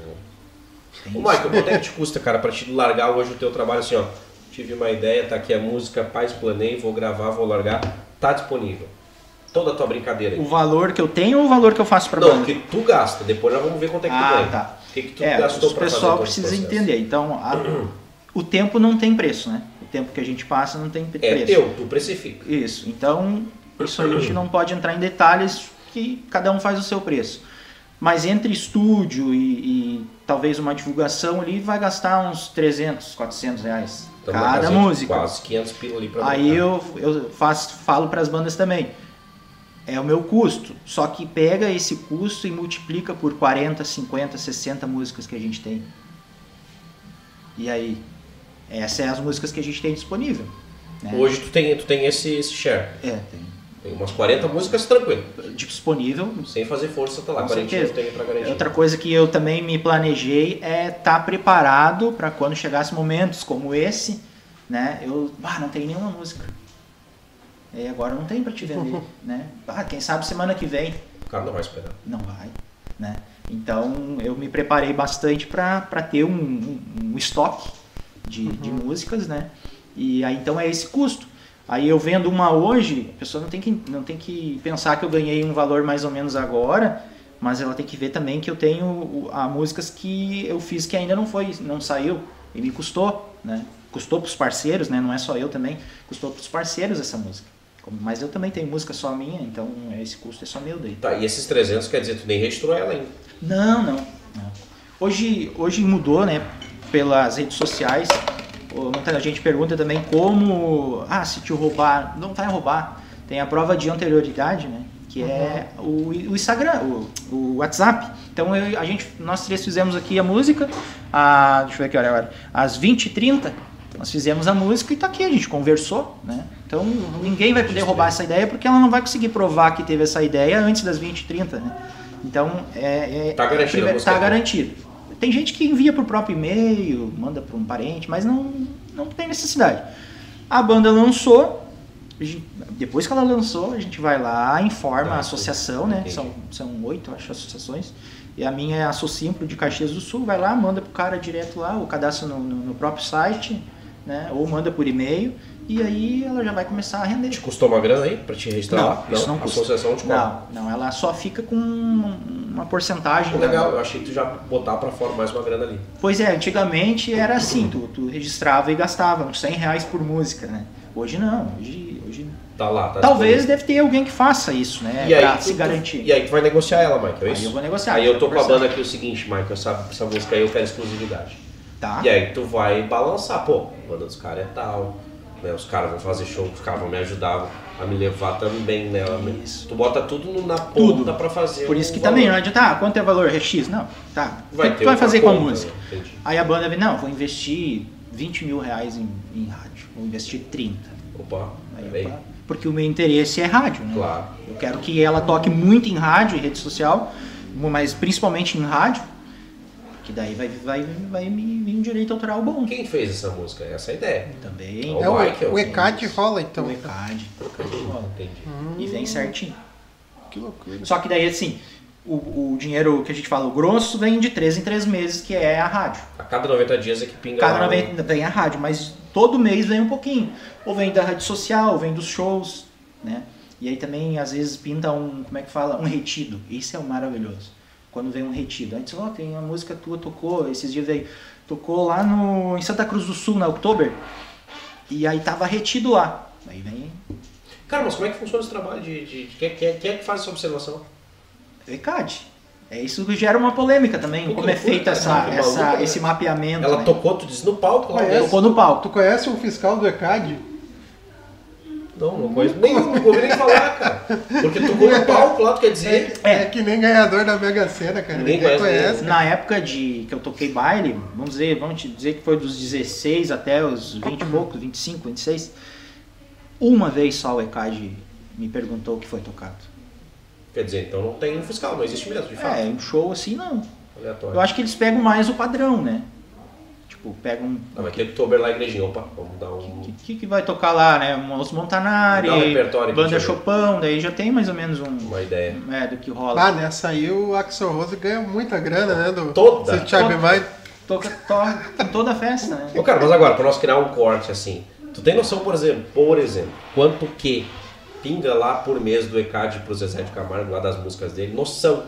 Ô Michael, quanto é que te custa, cara, pra te largar hoje o teu trabalho assim, ó? Tive uma ideia, tá aqui a música, paz, planei, vou gravar, vou largar, tá disponível. Toda a tua brincadeira aí. O valor que eu tenho ou o valor que eu faço pra Não, banda? o que tu gasta, depois nós vamos ver quanto é que tu ganha. Tá. O que tu gastou o pra fazer pessoal todo esse precisa processo? entender. Então, o tempo não tem preço, né? O tempo que a gente passa não tem preço. É teu, tu precifica. Isso. Então, isso aí a gente não pode entrar em detalhes, que cada um faz o seu preço. Mas entre estúdio e talvez uma divulgação ali, vai gastar uns 300, 400 reais. Então, na cada casa de música. Quase 500 pila ali pra Aí botar. eu falo para as bandas também. É o meu custo. Só que pega esse custo e multiplica por 40, 50, 60 músicas que a gente tem. E aí? Essas são as músicas que a gente tem disponível. Né? Hoje tu tem esse share. Tem. Tem umas 40 músicas tranquilo. Disponível. Sem fazer força, tá lá. Com 40 certeza. tem pra garantir. Outra coisa que eu também me planejei é estar preparado para quando chegasse momentos como esse, né? Eu não tenho nenhuma música. E agora não tem para te vender, né? Quem sabe semana que vem. O cara não vai esperar. Não vai, né? Então eu me preparei bastante para ter um estoque de músicas, né? E aí então é esse custo. Aí eu vendo uma hoje, a pessoa não tem que pensar que eu ganhei um valor mais ou menos agora, mas ela tem que ver também que eu tenho músicas que eu fiz que ainda não saiu e me custou, né? Custou para os parceiros, né? Não é só eu também, custou para os parceiros essa música. Mas eu também tenho música só minha, então esse custo é só meu daí. Tá, e esses 300 quer dizer, tu nem registrou ela ainda? Não. Hoje mudou, né? Pelas redes sociais. Muita gente pergunta também como... se te roubar... Não vai roubar. Tem a prova de anterioridade, né? Que é o Instagram, o WhatsApp. Então nós três fizemos aqui a música. Deixa eu ver que hora agora. Às 20h30, nós fizemos a música e tá aqui, a gente conversou, né? Então ninguém vai poder roubar essa ideia porque ela não vai conseguir provar que teve essa ideia antes das 20h30, né? Então tá garantido a música. Tá garantido. Tem gente que envia pro próprio e-mail, manda para um parente, mas não tem necessidade. A banda lançou, depois que ela lançou, a gente vai lá, informa a associação, né? São 8, acho, associações. E a minha é a Associampro de Caxias do Sul, vai lá, manda pro cara direto lá, o cadastro no próprio site, né? Ou manda por e-mail, e aí ela já vai começar a render. Te custou uma grana aí pra te registrar lá? Isso não custa. A associação te cobra? Não, ela só fica com uma porcentagem. Legal, eu achei que tu já botar pra fora mais uma grana ali. Pois é, antigamente era assim, tu registrava e gastava uns 100 reais por música, né? Hoje não, hoje tá lá, tá talvez disponível. deve ter alguém que faça isso, né? E pra aí, se garantir. E aí tu vai negociar ela, Michael, é isso? Aí eu vou negociar. Aí eu tô com a banda aqui o seguinte, Michael, essa música aí eu quero exclusividade. Tá. E aí tu vai balançar, pô, a banda dos caras é tal, né? Os caras vão fazer show, os caras vão me ajudar a me levar também, né? Isso. Tu bota tudo na ponta pra fazer. Por isso que valor. também não adianta, quanto é o valor? É X? Não, tá. Vai O que ter tu vai uma fazer com a conta, música? entendi. Aí a banda vem, não, vou investir 20 mil reais em rádio, vou investir 30. Opa, Aí, peraí. porque o meu interesse é rádio, né? Claro. Eu quero que ela toque muito em rádio e rede social, mas principalmente em rádio, que daí vai me vir um direito autoral bom. Quem fez essa música? Essa é a ideia. Também. É o Michael. O ECAD rola então. O ECAD rola. Entendi. E vem certinho. Que loucura. Só que daí assim, o dinheiro que a gente fala, o grosso, vem de 3 em 3 meses, que é a rádio. A cada 90 dias é que pinga Cada lá. 90 vem a rádio, mas todo mês vem um pouquinho. Ou vem da rede social, ou vem dos shows, né? E aí também, às vezes, pinta como é que fala? Um retido. Isso é o maravilhoso. Quando vem um retido. Aí diz, tem uma música tua, tocou, esses dias veio, tocou lá em Santa Cruz do Sul, na Oktober, e aí tava retido lá. Aí vem... Cara, mas como é que funciona esse trabalho quem é que faz essa observação? ECAD. É isso que gera uma polêmica também, Que como é loucura, feito cara, esse mapeamento. Ela né? tocou, tu disse, no palco? Lá Conhece? Tocou no palco. Tu conhece o fiscal do ECAD? Não conheço nenhum, não ouvi nem falar, cara. Porque tocou no palco lá, tu quer dizer... É que nem ganhador da Mega Sena, cara. Ninguém Ninguém conhece. conhece. Na época que eu toquei baile, vamos te dizer que foi dos 16 até os 20 e poucos, 25, 26, uma vez só o ECAD me perguntou o que foi tocado. Quer dizer, então não tem um fiscal, não existe mesmo, de fato. Um show assim não. Aleatório. Eu acho que eles pegam mais o padrão, né? Tipo, pegam... Não, vai ter Oktober lá, igrejinha. Opa, vamos dar um... O que vai tocar lá, né? Os Montanari, Dá um repertório, Banda então, Chopin, daí já tem mais ou menos uma ideia. do que rola. Ah, nessa aí o Axl Rose ganha muita grana, né? Toda. Sweet Child of Mine. Toca em toda a festa, né? Ô, cara, mas agora, pra nós criar um corte assim, tu tem noção, por exemplo, quanto que pinga lá por mês do ECAD pro Zezé de Camargo, lá das músicas dele? Noção.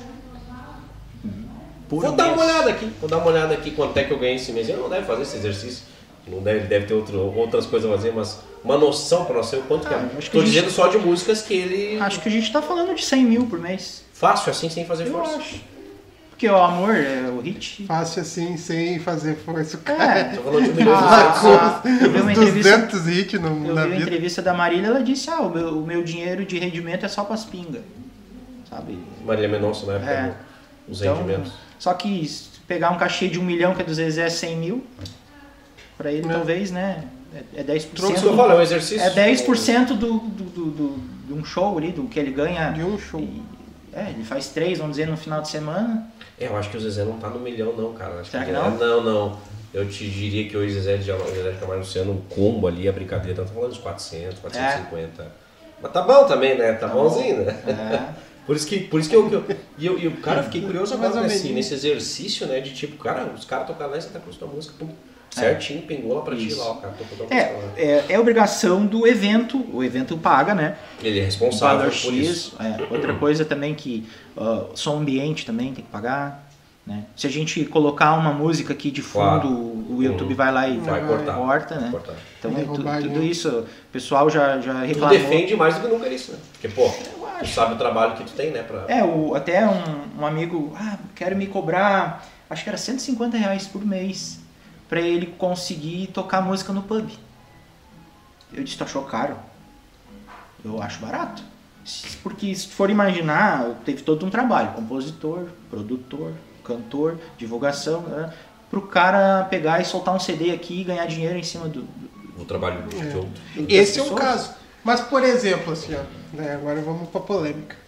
Vou dar uma olhada aqui quanto é que eu ganhei esse mês. Ele não deve fazer esse exercício, não deve, ele deve ter outras coisas a fazer, mas uma noção pra nós ser o quanto que é. Acho que Tô a gente- dizendo só de músicas que ele... Acho que a gente tá falando de 100 mil por mês. Fácil assim, sem fazer Eu força. acho. Porque o amor é o hit. Fácil assim, sem fazer força. O cara É. Tô falando de milhões de Ah, vezes. eu vi uma uns entrevista- 200 hits Eu na vi uma vida. entrevista da Marília, ela disse, o meu dinheiro de rendimento é só pras pingas. Sabe? Marília Mendonça, na época, É. os Então, rendimentos. só que se pegar um cachê de 1 milhão, que é do Zezé 100 mil, pra ele É. talvez, né? É 10%. Isso que eu falo, é um exercício. É 10% de um show ali, do que ele ganha. De um show. Ele faz 3, vamos dizer, no final de semana. Eu acho que o Zezé não tá no milhão, não, cara. Acho Será que ele- não? Não. Eu te diria que hoje o Zezé de Camargo Luciano, um combo ali, a brincadeira, tá falando de 400, 450. Mas tá bom também, né? Tá bonzinho, né? É. Por isso que eu cara, fiquei curioso agora Mais ou nesse menos. exercício, né? De tipo, cara, os caras tocaram lá em Santa Cruz tua música, pum, certinho, pingou lá pra ti Isso. lá, o cara tocou tua música lá. É obrigação do evento, o evento paga, né? Ele é O responsável valor por X. isso. Outra coisa também que som ambiente também tem que pagar. Né? Se a gente colocar uma música aqui de fundo, Claro. o YouTube vai lá e Vai cortar. corta, né? Cortar. Então Derrubar tudo ali. isso, o pessoal já Tu reclamou. defende mais do que nunca isso, né? Porque, pô, tu acho. sabe o trabalho que tu tem, né? Pra... Até um amigo, quero me cobrar, acho que era R$150 por mês, pra ele conseguir tocar música no pub. Eu disse, tu achou caro? Eu acho barato. Porque se for imaginar, teve todo um trabalho, compositor, produtor, cantor, divulgação, né? Pro cara pegar e soltar um CD aqui e ganhar dinheiro em cima do O trabalho de outro. Esse é um pessoas. caso. Mas, por exemplo, assim, ó, né, agora vamos pra polêmica.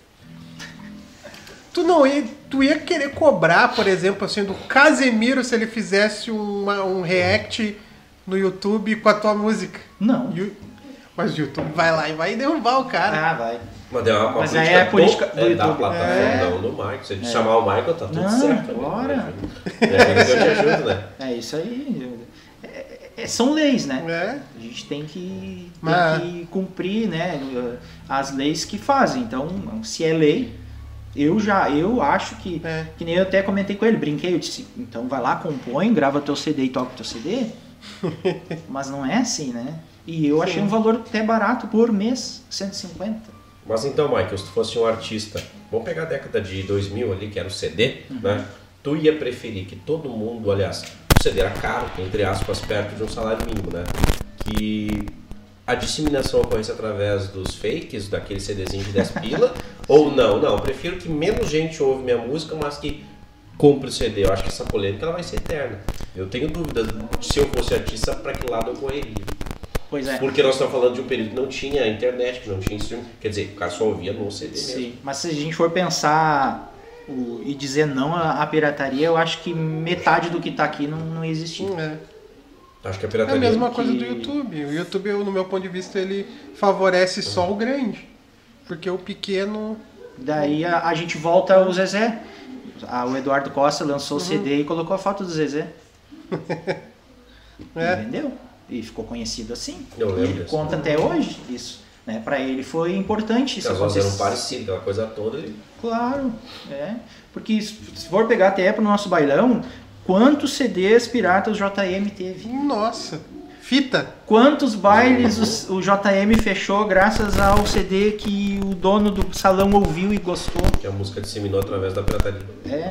Tu ia querer cobrar, por exemplo, assim, do Casemiro se ele fizesse um react no YouTube com a tua música? Não. Mas o YouTube vai lá e vai derrubar o cara. Vai. Mas é uma Mas política aí é a política do da YouTube. plataforma, não do Michael. Se a gente chamar o Michael, tá tudo Não, certo. bora. Eu te ajudo, né? É isso aí. São leis, né? É. A gente tem que cumprir, né, as leis que fazem. Então, se é lei, eu acho que nem eu até comentei com ele, brinquei, eu disse, então vai lá, compõe, grava teu CD e toca teu CD. Mas não é assim, né? E eu achei um valor até barato por mês, 150. Mas então, Michael, se tu fosse um artista, vamos pegar a década de 2000 ali, que era o CD, né? Tu ia preferir que todo mundo, aliás, o CD era caro, entre aspas, perto de um salário mínimo, né? Que a disseminação ocorresse através dos fakes, daquele CDzinho de 10 pila, ou não? Não, eu prefiro que menos gente ouve minha música, mas que compre o CD. Eu acho que essa polêmica ela vai ser eterna. Eu tenho dúvidas se eu fosse artista, para que lado eu correria. Pois é. Porque nós estamos falando de um período que não tinha internet, que não tinha streaming. Quer dizer, o cara só ouvia no CD mesmo. Sim, mas se a gente for pensar e dizer não à pirataria, eu acho que metade do que tá aqui não existe. Acho que a É a pirataria... mesma coisa do YouTube. O YouTube, no meu ponto de vista, ele favorece só o grande. Porque o pequeno... Daí a gente volta ao Zezé. O Eduardo Costa lançou o CD e colocou a foto do Zezé. Entendeu? e ficou conhecido assim. Eu lembro E ele disso. conta até hoje isso. Né? Para ele foi importante isso As vozes eram acontecer. parecidas, aquela coisa toda. Claro, porque se for pegar até pro nosso bailão, quantos CDs piratas o JM teve? Nossa, fita. Quantos bailes o JM fechou graças ao CD que o dono do salão ouviu e gostou? Que a música disseminou através da pirataria.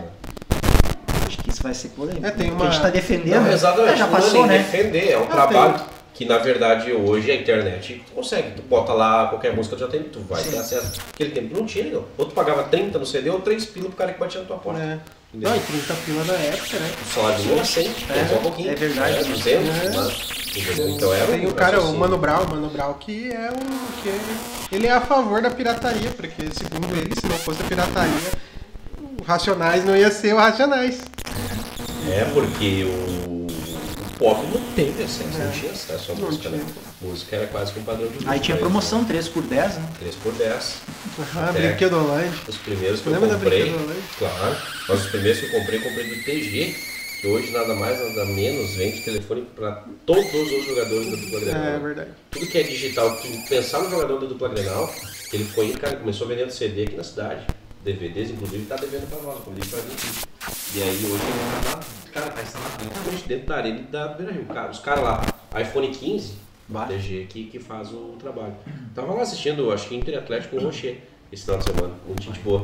Acho que isso vai ser polêmico. Tem Porque a gente tá defendendo. Não, exatamente. Já Não passou, é nem né? defender, é um trabalho que na verdade hoje a internet consegue. Tu bota lá qualquer música do JM, tu vai ter acesso. Aquele tempo não tinha, não. Ou tu pagava 30 no CD ou 3 pila pro cara que batia na tua porta. Não, e 30 pila na época, né? O salário mínimo era 100, só um pouquinho. É verdade. 200, entendeu? Então era Tem o cara, o Mano Brown, que é ele é a favor da pirataria, porque segundo ele, se não fosse a pirataria, o Racionais não ia ser o Racionais. É, porque o pobre não teve acesso, não tinha acesso à música, né? Música era quase que um padrão de música. Aí tinha promoção 3 por 10, né? 3 por 10. Brinquedolândia. Os primeiros que eu Lembra da comprei, Brinquedolândia? claro, mas os primeiros que eu comprei do TG, que hoje nada mais, nada menos vende telefone para todos os jogadores da dupla Grenal. É verdade. Tudo que é digital, tu pensar no jogador da dupla Grenal, ele foi indo, cara, começou vendendo CD aqui na cidade. DVDs, inclusive, tá devendo pra nós, como disse pra mim. E aí hoje ele tá lá, cara, tá instalado dentro da arena da Beira Rio. Os caras lá, iPhone 15, DG aqui, que faz o trabalho. Tava lá assistindo, acho que Inter Atlético com o Rocher esse final de semana, muito gente boa.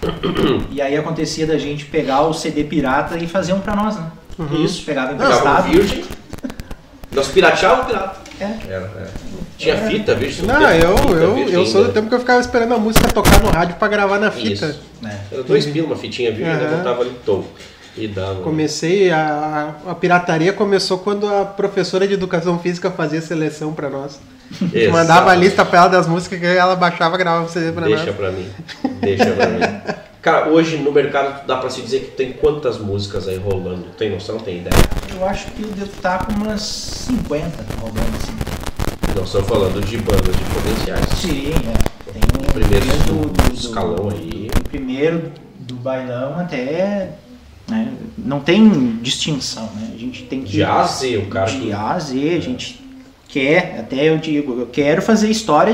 E aí acontecia da gente pegar o CD pirata e fazer um pra nós, né? Isso, pegava Pegava emprestado. o virgem, nós pirateávamos o pirata. É. Tinha fita, virgem. Não, eu sou do tempo que eu ficava esperando a música tocar no rádio pra gravar na fita. Isso. Né? Era 2 pila, uma fitinha virgem, eu botava ali todo. E dava. Comecei, a pirataria começou quando a professora de educação física fazia seleção pra nós. A gente mandava a lista pra ela das músicas que ela baixava e gravava o CD pra Deixa nós. pra mim. Deixa pra mim. Cara, hoje no mercado dá pra se dizer que tem quantas músicas aí rolando? Tem noção? Tem ideia? Eu acho que eu devo estar com umas 50 rodando assim. Nós estamos falando de bandas de potenciais. Sim, Tem um Primeiro do escalão aí. O primeiro do bailão até. Né, não tem distinção, né? A gente tem que. De A a Z, o cara. De A a Z, a gente quer, até eu digo, eu quero fazer história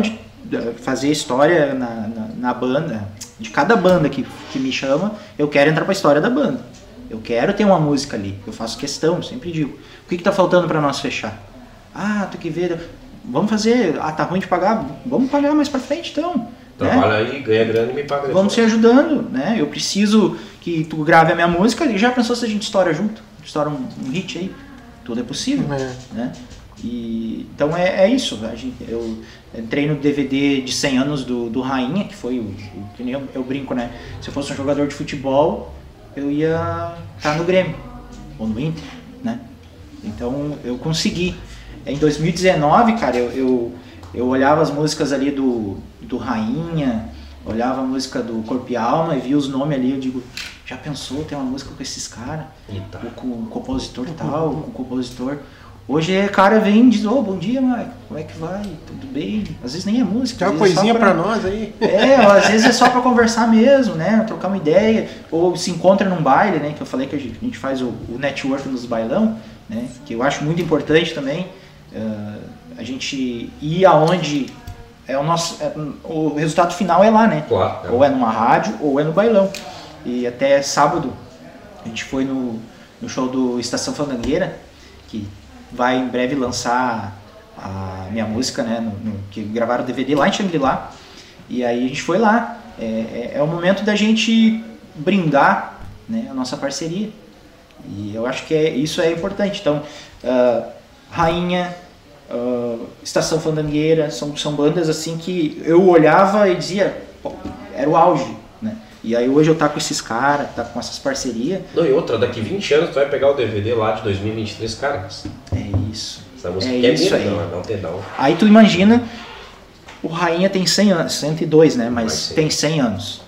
na banda, de cada banda que me chama, eu quero entrar pra história da banda. Eu quero ter uma música ali, eu faço questão, sempre digo. O que tá faltando pra nós fechar? Ah, tu que vê, vamos fazer, tá ruim de pagar, vamos pagar mais pra frente então. Trabalha aí, ganha grana e me paga. Vamos se ajudando, né? Eu preciso que tu grave a minha música e já pensou se a gente estoura junto? Estoura um hit aí? Tudo é possível, né? E, então é isso. Eu entrei no DVD de 100 anos do Rainha, que foi que nem eu brinco, né? Se eu fosse um jogador de futebol, eu ia estar no Grêmio ou no Inter, né? Então eu consegui. Em 2019, cara, eu olhava as músicas ali do Rainha, olhava a música do Corpo e Alma e via os nomes ali, eu digo, já pensou ter uma música com esses caras? Com o compositor tal, com o compositor. Hoje o cara vem e diz, bom dia, Mike, como é que vai? Tudo bem? Às vezes nem é música. Tem uma coisinha pra nós aí. Às vezes é só pra conversar mesmo, né? Trocar uma ideia. Ou se encontra num baile, né? Que eu falei que a gente faz o network nos bailão, né? Que eu acho muito importante também. A gente ir aonde é o nosso. O resultado final é lá, né? Claro. Ou é numa rádio ou é no bailão. E até sábado a gente foi no show do Estação Fandangueira, que vai em breve lançar a minha música, né? Que gravaram o DVD lá em Xangri-Lá. E aí a gente foi lá. É o momento da gente brindar, né, a nossa parceria. E eu acho que isso é importante. Então, Rainha, Estação Fandangueira, são bandas assim que eu olhava e dizia, pô, era o auge, né? E aí hoje eu tá com esses caras, tá com essas parcerias. Não, e outra, daqui 20 anos tu vai pegar o DVD lá de 2023, cara. É isso. Essa música É que isso aí. Não tem não. Aí tu imagina, o Rainha tem 100 anos, 102, né? Mas tem 100 anos.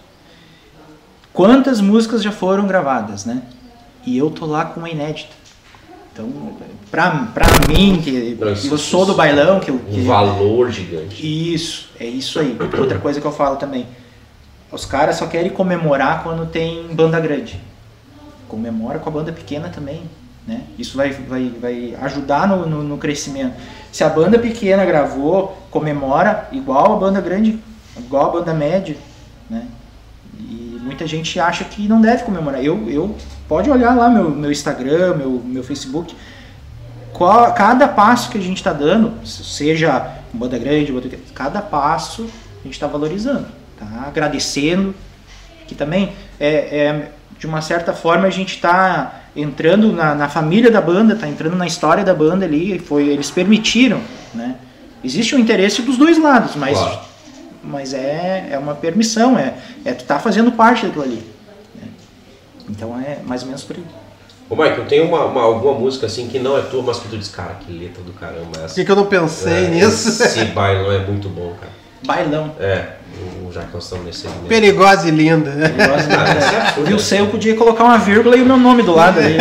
Quantas músicas já foram gravadas, né? E eu tô lá com uma inédita. Então, pra mim, que eu sou do bailão, um valor gigante. Isso, é isso aí. Outra coisa que eu falo também. Os caras só querem comemorar quando tem banda grande. Comemora com a banda pequena também. né? Isso vai ajudar no crescimento. Se a banda pequena gravou, comemora, igual a banda grande, igual a banda média, né? E muita gente acha que não deve comemorar. Eu pode olhar lá meu Instagram, meu Facebook, cada passo que a gente está dando, seja uma banda grande, cada passo a gente está valorizando, tá agradecendo, que também de uma certa forma a gente está entrando na família da banda, está entrando na história da banda ali, eles permitiram, né? Existe um interesse dos dois lados, mas, claro, mas é uma permissão, tu tá fazendo parte daquilo ali, né? Então é mais ou menos por aí. Ô Michael, tem alguma música assim que não é tua, mas que tu diz, cara, que letra do caramba é essa? Por que eu não pensei nisso? Esse bailão é muito bom, cara. Bailão. Já que nós estamos nesse segmento. Perigosa e linda. Viu, eu podia colocar uma vírgula e o meu nome do lado ali.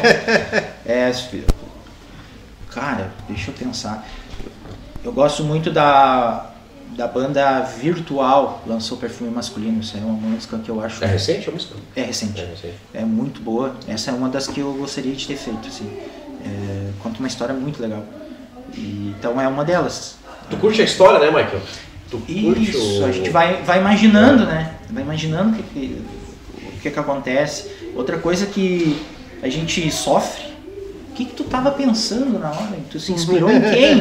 Cara, deixa eu pensar. Eu gosto muito da banda Virtual, lançou Perfume Masculino. Essa é uma música que eu acho... É recente a música? É recente. É muito boa. Essa é uma das que eu gostaria de ter feito, assim. Conta uma história muito legal. Então é uma delas. Tu curte a história, né, Michael? Isso, a gente vai imaginando, né? Vai imaginando o que acontece. Outra coisa que a gente sofre, o que tu tava pensando na hora? Tu se inspirou em quem?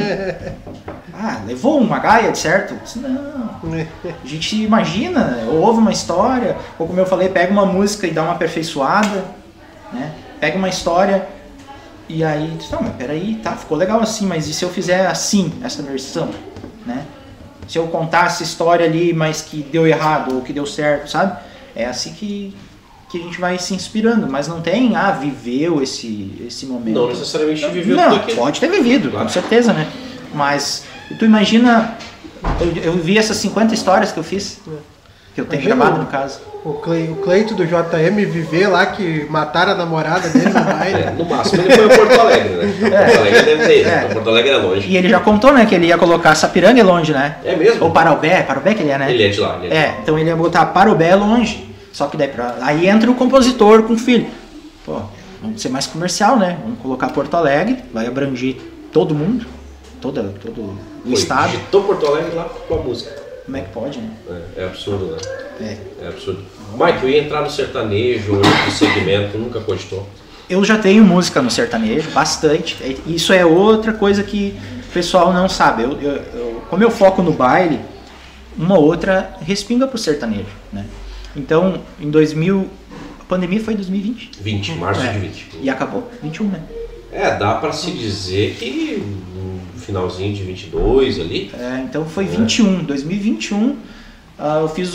Levou uma gaia, certo? Não. A gente imagina, ou ouve uma história, ou como eu falei, pega uma música e dá uma aperfeiçoada, né? Pega uma história e aí, mas peraí, tá, ficou legal assim, mas e se eu fizer assim, essa versão, né? Se eu contar essa história ali, mas que deu errado ou que deu certo, sabe? É assim que a gente vai se inspirando, mas não tem, viveu esse momento. Não necessariamente viveu tudo aquilo. Pode ter vivido, claro, com certeza, né? Mas tu imagina, eu vi essas 50 histórias que eu fiz, que eu tenho gravado no caso. O Cleito do JM viver lá, que mataram a namorada dele no baile. No máximo ele foi a Porto Alegre, né? Porto Alegre deve ter, Porto Alegre é longe. E ele já contou, né, que ele ia colocar Sapiranga longe, né? É mesmo? Ou Parobé que ele é, né? Ele é de lá. Então ele ia botar Parobé longe, só que daí aí entra o compositor com o filho. Pô, vamos ser mais comercial, né? Vamos colocar Porto Alegre, vai abranger todo mundo, todo o estado. Digitou Porto Alegre lá com a música. Como é que pode, né? É absurdo, né? É absurdo. Mike, eu ia entrar no sertanejo, no segmento, nunca cogitou? Eu já tenho música no sertanejo, bastante. Isso é outra coisa que o pessoal não sabe. Como eu foco no baile, uma outra respinga pro sertanejo, né? Então, em 2000... A pandemia foi em 2020? Março de 20. E acabou, 21, né? Dá pra se dizer que no finalzinho de 22 ali. Então foi 2021, eu fiz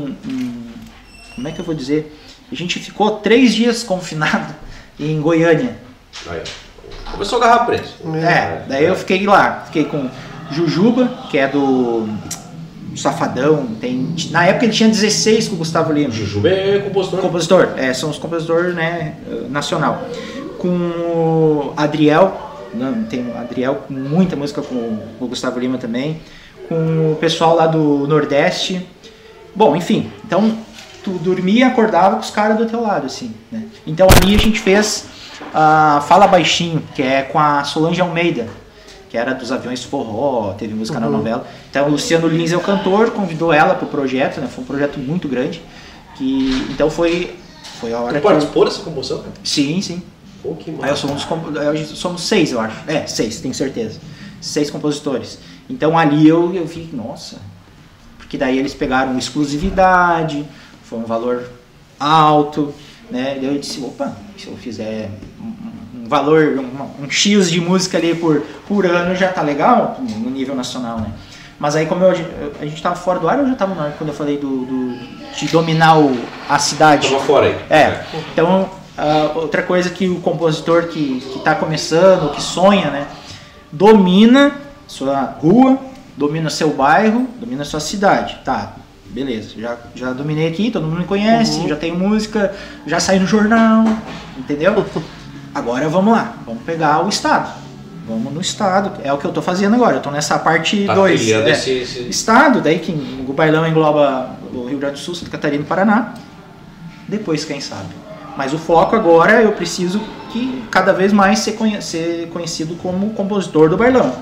como é que eu vou dizer? A gente ficou 3 dias confinado em Goiânia. Aí, começou a agarrar preço. Daí eu fiquei lá, fiquei com Jujuba, que é do Safadão, na época ele tinha 16 com o Gustavo Lima. Jujuba é compositor? São os compositores, né, nacional. Com o Adriel, tem o Adriel, muita música com o Gustavo Lima também, com o pessoal lá do Nordeste. Bom, enfim, então tu dormia e acordava com os caras do teu lado, assim, né? Então ali a gente fez Fala Baixinho, que é com a Solange Almeida, que era dos Aviões Forró, teve música na novela. Então o Luciano Lins é o cantor, convidou ela pro projeto, né? Foi um projeto muito grande. Então foi a hora que... Tu participou dessa composição? Sim. Pô, que massa. Somos 6, eu acho. 6, tenho certeza. 6 compositores. Então ali eu vi, nossa, porque daí eles pegaram exclusividade, foi um valor alto, né? Daí eu disse, opa, se eu fizer um valor, um X de música ali por ano já tá legal no nível nacional, né? Mas aí como a gente estava fora do ar, eu já estava no ar quando eu falei de dominar a cidade. Tava fora aí. Então, outra coisa que o compositor que está começando, que sonha, né? Domina sua rua, domina seu bairro, domina sua cidade. Tá, beleza, já dominei aqui, todo mundo me conhece, já tenho música, já saí no jornal, entendeu? Agora vamos lá, vamos pegar o estado. Vamos no estado, é o que eu tô fazendo agora, eu tô nessa parte 2. Estado, daí que o bailão engloba o Rio Grande do Sul, Santa Catarina e Paraná. Depois, quem sabe. Mas o foco agora, eu preciso que cada vez mais ser conhecido como compositor do bailão.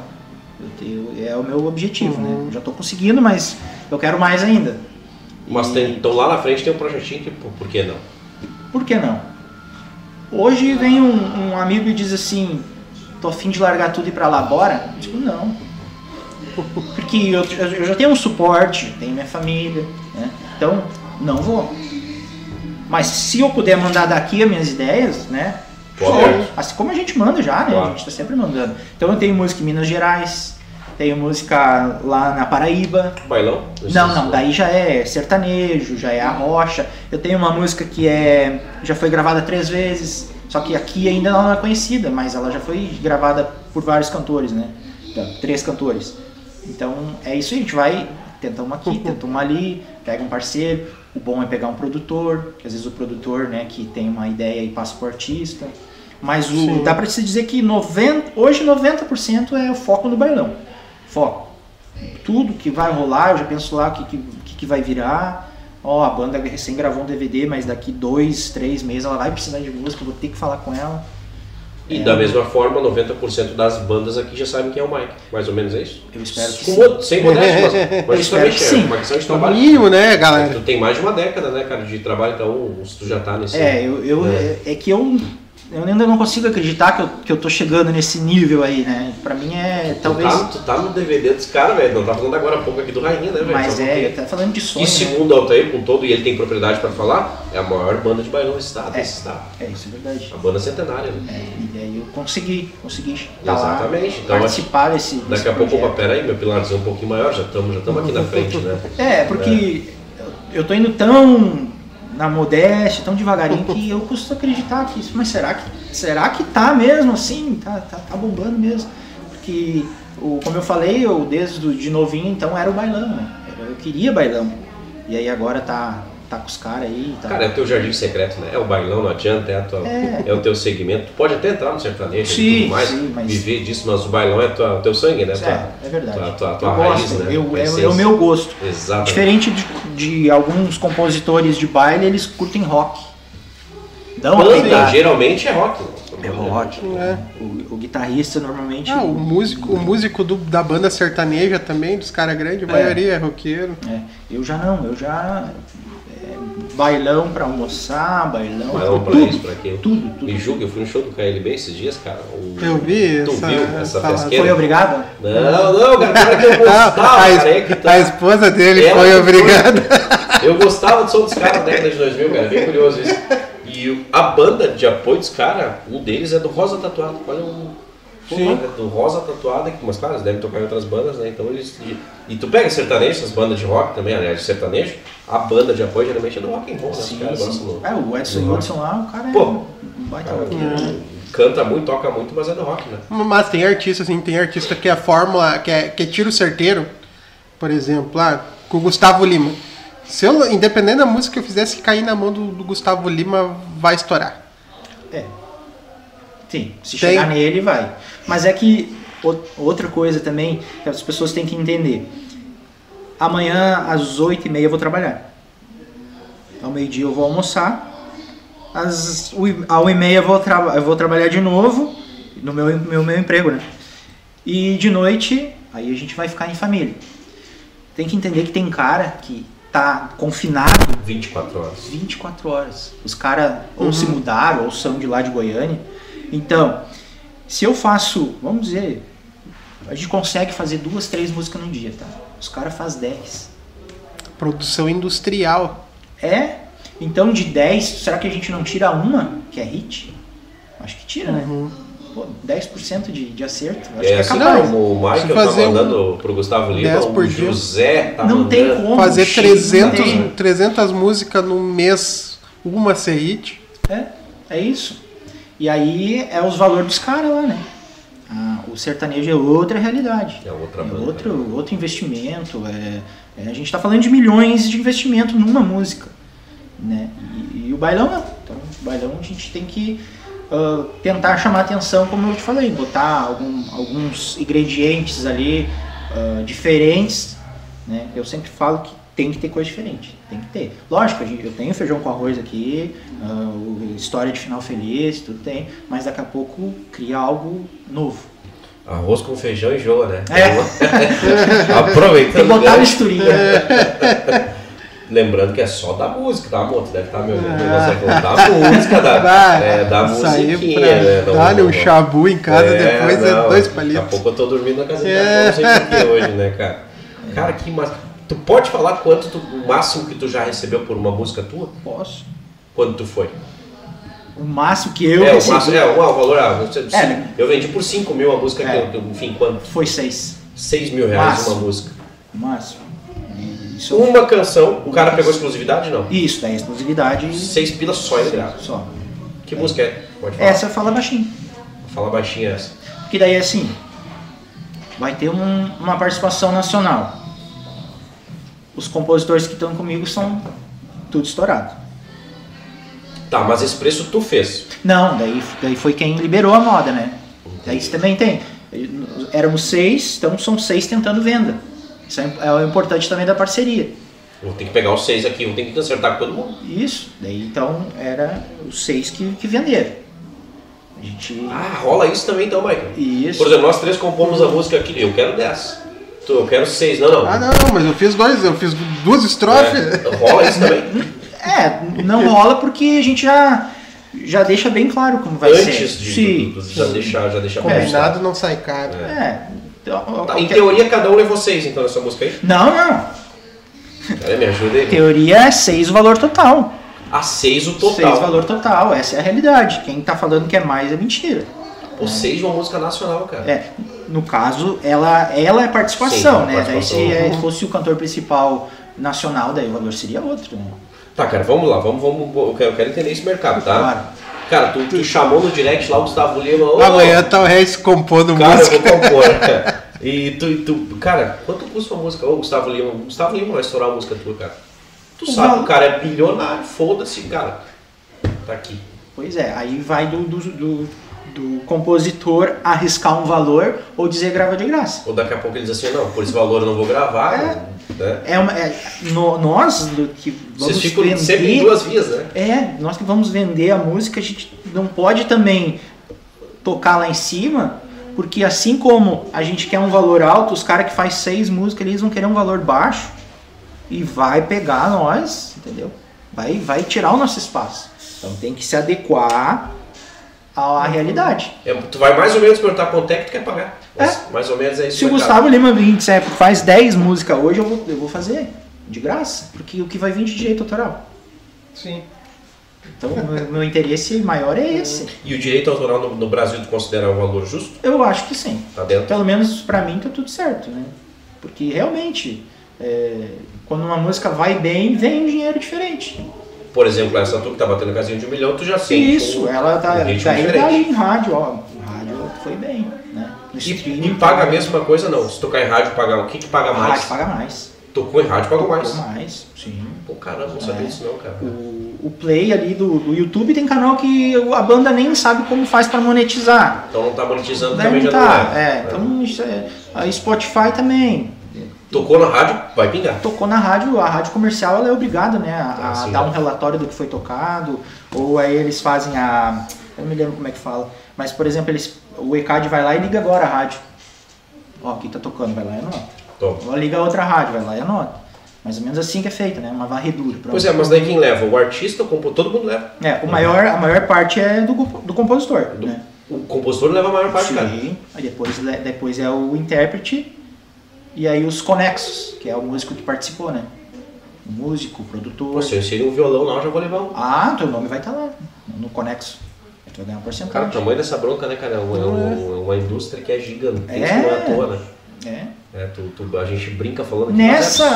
É o meu objetivo, né? Eu já estou conseguindo, mas eu quero mais ainda. Mas então lá na frente tem um projetinho que, por que não? Por que não? Hoje vem um amigo e diz assim, tô a fim de largar tudo e ir pra lá, bora? Eu digo, não. Porque eu já tenho um suporte, tenho minha família, né? Então, não vou. Mas se eu puder mandar daqui as minhas ideias, né? Assim como a gente manda já, né? Claro. A gente tá sempre mandando. Então eu tenho música em Minas Gerais, tenho música lá na Paraíba. Bailão? Não, daí já é sertanejo, já é a rocha. Eu tenho uma música que já foi gravada 3 vezes, só que aqui ainda não é conhecida, mas ela já foi gravada por vários cantores, né? Então, 3 cantores. Então é isso aí, a gente vai, tenta uma aqui, tenta uma ali, pega um parceiro. O bom é pegar um produtor, que às vezes o produtor, né, que tem uma ideia e passa pro artista. Mas dá pra se dizer que hoje 90% é o foco no bailão. Foco. Tudo que vai rolar, eu já penso lá o que vai virar. A banda recém gravou um DVD, mas daqui 2, 3 meses ela vai precisar de música, eu vou ter que falar com ela. E da mesma forma, 90% das bandas aqui já sabem quem é o Mike. Mais ou menos é isso? Eu espero que sim. Sem modéstia, mas isso também é uma questão de trabalho. Mínimo, né, galera? Tu tem mais de uma década, né, cara, de trabalho, então se tu já tá nesse... É que eu ainda não consigo acreditar que eu tô chegando nesse nível aí, né? Pra mim talvez... Tu tá no DVD dos caras, velho. Não tá falando agora há pouco aqui do Rainha, né, velho? Mas tá falando de sonho. E segundo o Altair, com todo, e ele tem propriedade pra falar, é a maior banda de bailão desse estado. Isso é verdade. A banda centenária, né? E aí eu consegui Exatamente. Lá, então, participar desse daqui a pouco, peraí, meu pilarzinho um pouquinho maior, já estamos aqui na frente, né? Porque eu tô indo tão na modéstia, tão devagarinho que eu custo acreditar que isso, mas será que tá mesmo assim? Tá bombando mesmo? Porque, como eu falei, desde de novinho, então era o bailão, né? Eu queria bailão. E aí agora tá com os caras aí. Tá... Cara, é o teu jardim secreto, né? É o bailão, não adianta, é o teu segmento. Tu pode até entrar no sertanejo e tudo mais, viver disso, mas o bailão é o teu sangue, né? É verdade. Tua raiz, né? É o meu gosto. Exatamente. Diferente de alguns compositores de baile, eles curtem rock. Geralmente é rock. É rock. O guitarrista normalmente... o músico da banda sertaneja também, dos caras grandes, a maioria é roqueiro. Eu já bailão pra almoçar, bailão pra isso, pra aquilo. Tudo. Me julga, eu fui no show do KLB esses dias, cara. Eu vi tu viu essa fesqueira? Foi obrigado? Não, cara, que eu gostava. A esposa dele foi obrigada. Eu gostava do som dos caras da década de 2000, cara, bem curioso isso. E a banda de apoio dos caras, um deles é do Rosa Tatuado. Olha do Rosa Tatuado, mas claro, eles devem tocar em outras bandas, né? Então eles. E tu pega sertanejo, essas bandas de rock também, aliás, de sertanejo, a banda de apoio geralmente é do rock and roll, né? Os caras gostam o Edson Hudson lá, o cara é baita roqueiro. Canta muito, toca muito, mas é do rock, né? Mas tem artista, assim, que a fórmula, que é tiro certeiro, por exemplo, lá, com o Gustavo Lima. Independente da música que eu fizesse cair na mão do Gustavo Lima, vai estourar. Sim, se chegar nele, vai. Mas é que outra coisa também que as pessoas têm que entender. Amanhã, às 8h30, eu vou trabalhar. Ao meio-dia eu vou almoçar. Às 1h30 eu vou trabalhar de novo no meu emprego, né? E de noite, aí a gente vai ficar em família. Tem que entender que tem cara que tá confinado 24 horas. 24 horas. Os caras ou se mudaram ou são de lá de Goiânia. Então, se eu faço, vamos dizer, a gente consegue fazer 2, 3 músicas num dia, tá? Os caras fazem 10. Produção industrial. Então de 10, será que a gente não tira uma, que é hit? Acho que tira, né? 10% de acerto. Acho que é capaz. O Michael tá mandando pro Gustavo Lima, o José tá não mandando. Tem como. Fazer 300 músicas num mês, uma ser hit. É isso. E aí é os valores dos caras lá, né? O sertanejo é outra realidade. É outra outro investimento. A gente tá falando de milhões de investimento numa música, né? E o bailão não. Então, o bailão a gente tem que tentar chamar atenção, como eu te falei, botar alguns ingredientes ali diferentes, né? Eu sempre falo que tem que ter coisa diferente, tem que ter. Lógico, eu tenho feijão com arroz aqui, história de final feliz, tudo tem, mas daqui a pouco cria algo novo. Arroz com feijão enjoa, né? Tem que botar a misturinha. Lembrando que é só da música, tá, amor? Tu deve estar meu negócio aqui, da música, da musiquinha, né? Dá-lhe um chabu em casa, depois é 2 palitos. Daqui a pouco eu tô dormindo na casa de casa, não sei porquê hoje, né, cara? Cara, que massa. Tu pode falar o máximo que tu já recebeu por uma música tua? Posso. Quando tu foi? O máximo que eu recebi... o valor... eu vendi por 5 mil a música que eu, enfim, quanto? Foi 6. 6 mil reais uma música. O máximo. Isso. Uma canção, o cara pegou exclusividade, não? Isso, tem exclusividade. 6 pilas só ele grava. Só. Que música é? Pode falar. Essa fala baixinho. Fala baixinho essa. Porque daí assim, vai ter uma participação nacional. Os compositores que estão comigo são tudo estourado. Tá, mas esse preço tu fez? Não, daí foi quem liberou a moda, né? Daí isso também tem. Éramos 6, então são 6 tentando venda. Isso é o importante também da parceria. Vou ter que pegar os 6 aqui, vou ter que acertar com todo mundo. Isso, daí então era os 6 que venderam. A gente... rola isso também então, Michael? Isso. Por exemplo, nós 3 compomos a música aqui, eu quero 10. Eu quero 6, não. Não, mas eu fiz 2 estrofes. Rola isso também? Não rola porque a gente já deixa bem claro como vai ser. Antes de já deixa combinado não sai caro. Então, em teoria, cada um levou 6 então nessa música aí? Não. Cara, me ajuda aí. Em teoria é 6 o valor total. 6 o total? 6 o valor total, essa é a realidade. Quem tá falando que é mais é mentira. Ou 6 de uma música nacional, cara. No caso, ela é participação, né? Participação. Daí se fosse o cantor principal nacional, daí o valor seria outro, né? Tá, cara, vamos lá, eu quero entender esse mercado, tá? Claro. Cara, tu chamou no direct lá o Gustavo Lima. Amanhã tá o Reis compondo música. Cara, eu vou compor. E tu, cara, quanto custa uma música? Ô, Gustavo Lima. Gustavo Lima vai estourar a música tua, cara. Tu sabe que o cara é bilionário, foda-se, cara. Tá aqui. Pois é, aí vai do compositor arriscar um valor ou dizer grava de graça. Ou daqui a pouco ele diz assim, não, por esse valor eu não vou gravar. Né? Nós que vamos vocês ficam sempre em 2 vias, né? Nós que vamos vender a música, a gente não pode também tocar lá em cima, porque assim como a gente quer um valor alto, os caras que faz 6 músicas, eles vão querer um valor baixo e vai pegar nós, entendeu? Vai tirar o nosso espaço. Então tem que se adequar à realidade. Tu vai mais ou menos perguntar quanto é que tu quer pagar. Mais ou menos é isso. Se o Gustavo Lima vir e disser, faz 10 músicas hoje, eu vou fazer de graça, porque o que vai vir de direito autoral. Sim. Então meu interesse maior é esse. E o direito autoral no Brasil tu considera um valor justo? Eu acho que sim. Tá dentro? Pelo menos pra mim tá tudo certo, né? Porque realmente, quando uma música vai bem, vem um dinheiro diferente. Por exemplo, essa tua que tá batendo casinha de 1 milhão, tu já sente isso, ela tá aí em rádio, ó. Rádio foi bem, né? E paga a mesma coisa não? Se tocar em rádio, pagar o que paga mais? Rádio paga mais. Tocou em rádio, pagou mais? Pagou mais, sim. Pô, caramba, não sabia disso não, cara. O Play ali do YouTube tem canal que a banda nem sabe como faz pra monetizar. Então não tá monetizando Daí também, não já tá. não é. Então a Spotify também. Tocou na rádio, vai pingar. Tocou na rádio, a rádio comercial ela é obrigada, né, a sim, dar um relatório do que foi tocado, ou aí eles fazem eu não me lembro como é que fala, mas por exemplo, o ECAD vai lá e liga agora a rádio. Ó, aqui tá tocando, vai lá e anota. Ou liga a outra rádio, vai lá e anota. Mais ou menos assim que é feita, né, uma varredura. Pois é, mas daí quem leva? O artista, todo mundo leva. A maior parte é do compositor, né? O compositor leva a maior parte, cara. Sim, aí depois é o intérprete. E aí os conexos, que é o músico que participou, né? O músico, o produtor. Pô, se eu inserir um violão lá, eu já vou levar um. Teu nome vai estar lá, no conexo. Tu vai ganhar uma porcentagem. Cara, o tamanho dessa bronca, né, cara? É uma indústria que é gigantesca, não é à toa, né? A gente brinca falando que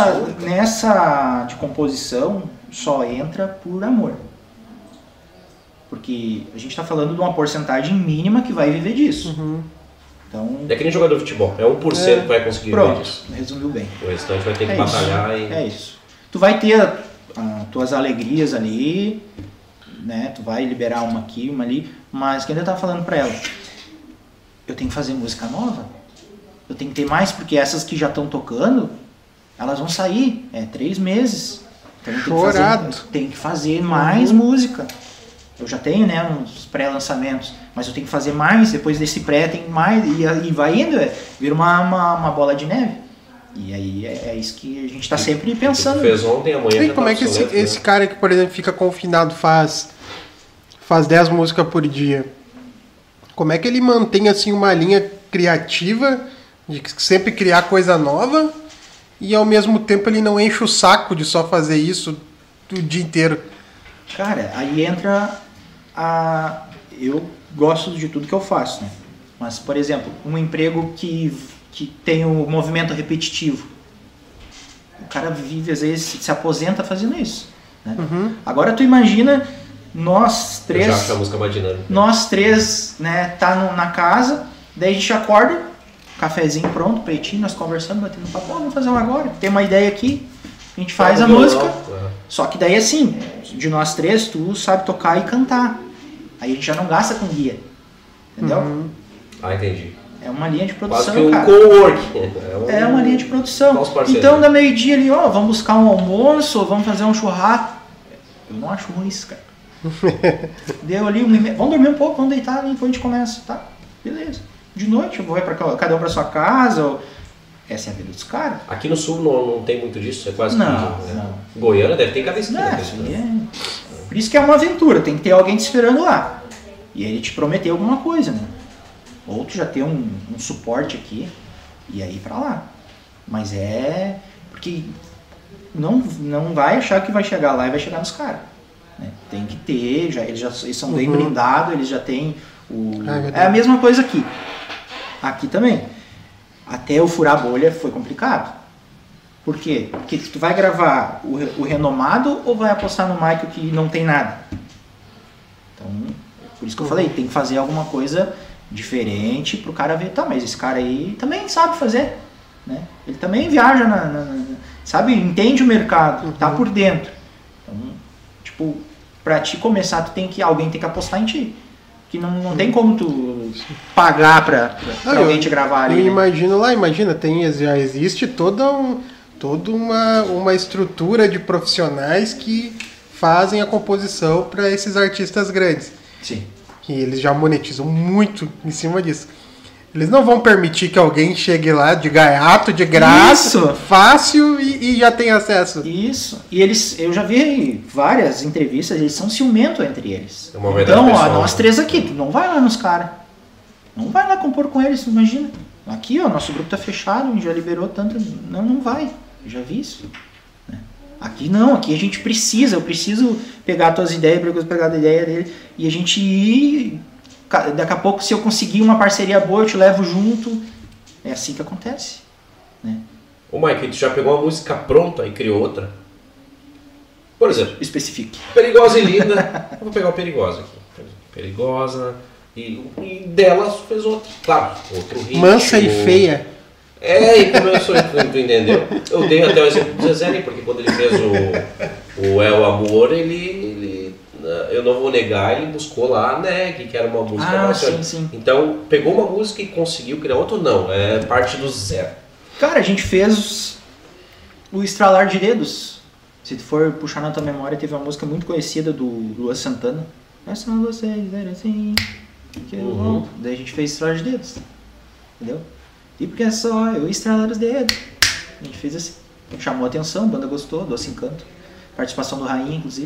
nessa de composição só entra por amor. Porque a gente tá falando de uma porcentagem mínima que vai viver disso. Uhum. Então, é que nem jogador de futebol, é 1% que vai conseguir pronto, disso. Resumiu bem. O restante vai ter que batalhar e... É isso. Tu vai ter as tuas alegrias ali, né? Tu vai liberar uma aqui, uma ali, mas quem ainda tava falando pra ela, eu tenho que fazer música nova, eu tenho que ter mais, porque essas que já estão tocando, elas vão sair, 3 meses. Então Chorado. tem que fazer mais música. Eu já tenho, né, uns pré-lançamentos, mas eu tenho que fazer mais, depois desse pré tem mais, e vai indo, vira uma bola de neve. E aí é isso que a gente está sempre pensando. Fez ontem, amanhã. E como é que esse cara que, por exemplo, fica confinado, faz 10 músicas por dia, como é que ele mantém assim uma linha criativa de sempre criar coisa nova e ao mesmo tempo ele não enche o saco de só fazer isso o dia inteiro? Cara, aí entra eu gosto de tudo que eu faço, né? Mas, por exemplo, um emprego que tem um movimento repetitivo. O cara vive, às vezes, se aposenta fazendo isso, né? Agora tu imagina nós três... Eu já acho a música mais dinâmica. Nós três, né, na casa, daí a gente acorda, cafezinho pronto, peitinho, nós conversando, batendo papo, vamos fazer uma agora, tem uma ideia aqui, a gente faz a música. Só que daí assim, de nós três, tu sabe tocar e cantar. Aí a gente já não gasta com guia. Entendeu? Entendi. É uma linha de produção, quase que cara. co-work. É uma linha de produção. Então, da meio-dia ali, vamos buscar um almoço, vamos fazer um churrasco. Eu não acho ruim isso, cara. Deu ali vamos dormir um pouco, vamos deitar ali, depois a gente começa, tá? Beleza. De noite eu vou para cada um para sua casa. Essa é a vida dos caras. Aqui no sul não tem muito disso, é quase não. Goiânia deve ter em cada esquina. Por isso que é uma aventura, tem que ter alguém te esperando lá. E ele te prometeu alguma coisa, né? Ou tu já tem um suporte aqui e aí pra lá. Mas porque não vai achar que vai chegar lá e vai chegar nos caras. Né? Tem que ter, eles são bem blindados, eles já têm é a mesma coisa aqui. Aqui também. Até eu furar a bolha foi complicado. Por quê? Porque tu vai gravar o renomado ou vai apostar no Michael que não tem nada? Então, por isso que eu falei, tem que fazer alguma coisa diferente pro cara ver, tá, mas esse cara aí também sabe fazer, né? Ele também viaja, sabe, entende o mercado, tá por dentro. Então, tipo, pra te começar, alguém tem que apostar em ti. Que não tem como tu pagar pra alguém te gravar ali. Eu imagina, já existe toda uma estrutura de profissionais que fazem a composição para esses artistas grandes. Sim. Que eles já monetizam muito em cima disso. Eles não vão permitir que alguém chegue lá de gaiato, de graça, fácil e já tenha acesso. Isso. E eu já vi várias entrevistas, eles são ciumentos entre eles. É uma verdade pessoal. Nós três aqui, tu não vai lá nos caras. Não vai lá compor com eles, imagina. Aqui, nosso grupo tá fechado, a gente já liberou tanto. Não vai. Eu já vi isso. Aqui não, aqui a gente precisa, eu preciso pegar as tuas ideias, pegar a ideia dele, e a gente ir, daqui a pouco se eu conseguir uma parceria boa, eu te levo junto, é assim que acontece. Né? Ô Mike, tu já pegou uma música pronta e criou outra? Por exemplo, especifique. Perigosa e Linda, eu vou pegar o Perigosa aqui, Perigosa, e delas fez outra, claro, outro ritmo. Mansa e Feia. E começou, tu entendeu? Eu dei até o exemplo do Zezé, porque quando ele fez o El Amor, eu não vou negar, ele buscou lá a Neg, que era uma música sim. Então, pegou uma música e conseguiu criar outra, não, é parte do zero. Cara, a gente fez o Estralar de Dedos. Se tu for puxar na tua memória, teve uma música muito conhecida do Luan Santana. É só vocês, assim, que daí a gente fez Estralar de Dedos, entendeu? E porque é só eu estralar os dedos. A gente fez assim. Chamou a atenção, a banda gostou, Doce Encanto. Participação do Rainha, inclusive.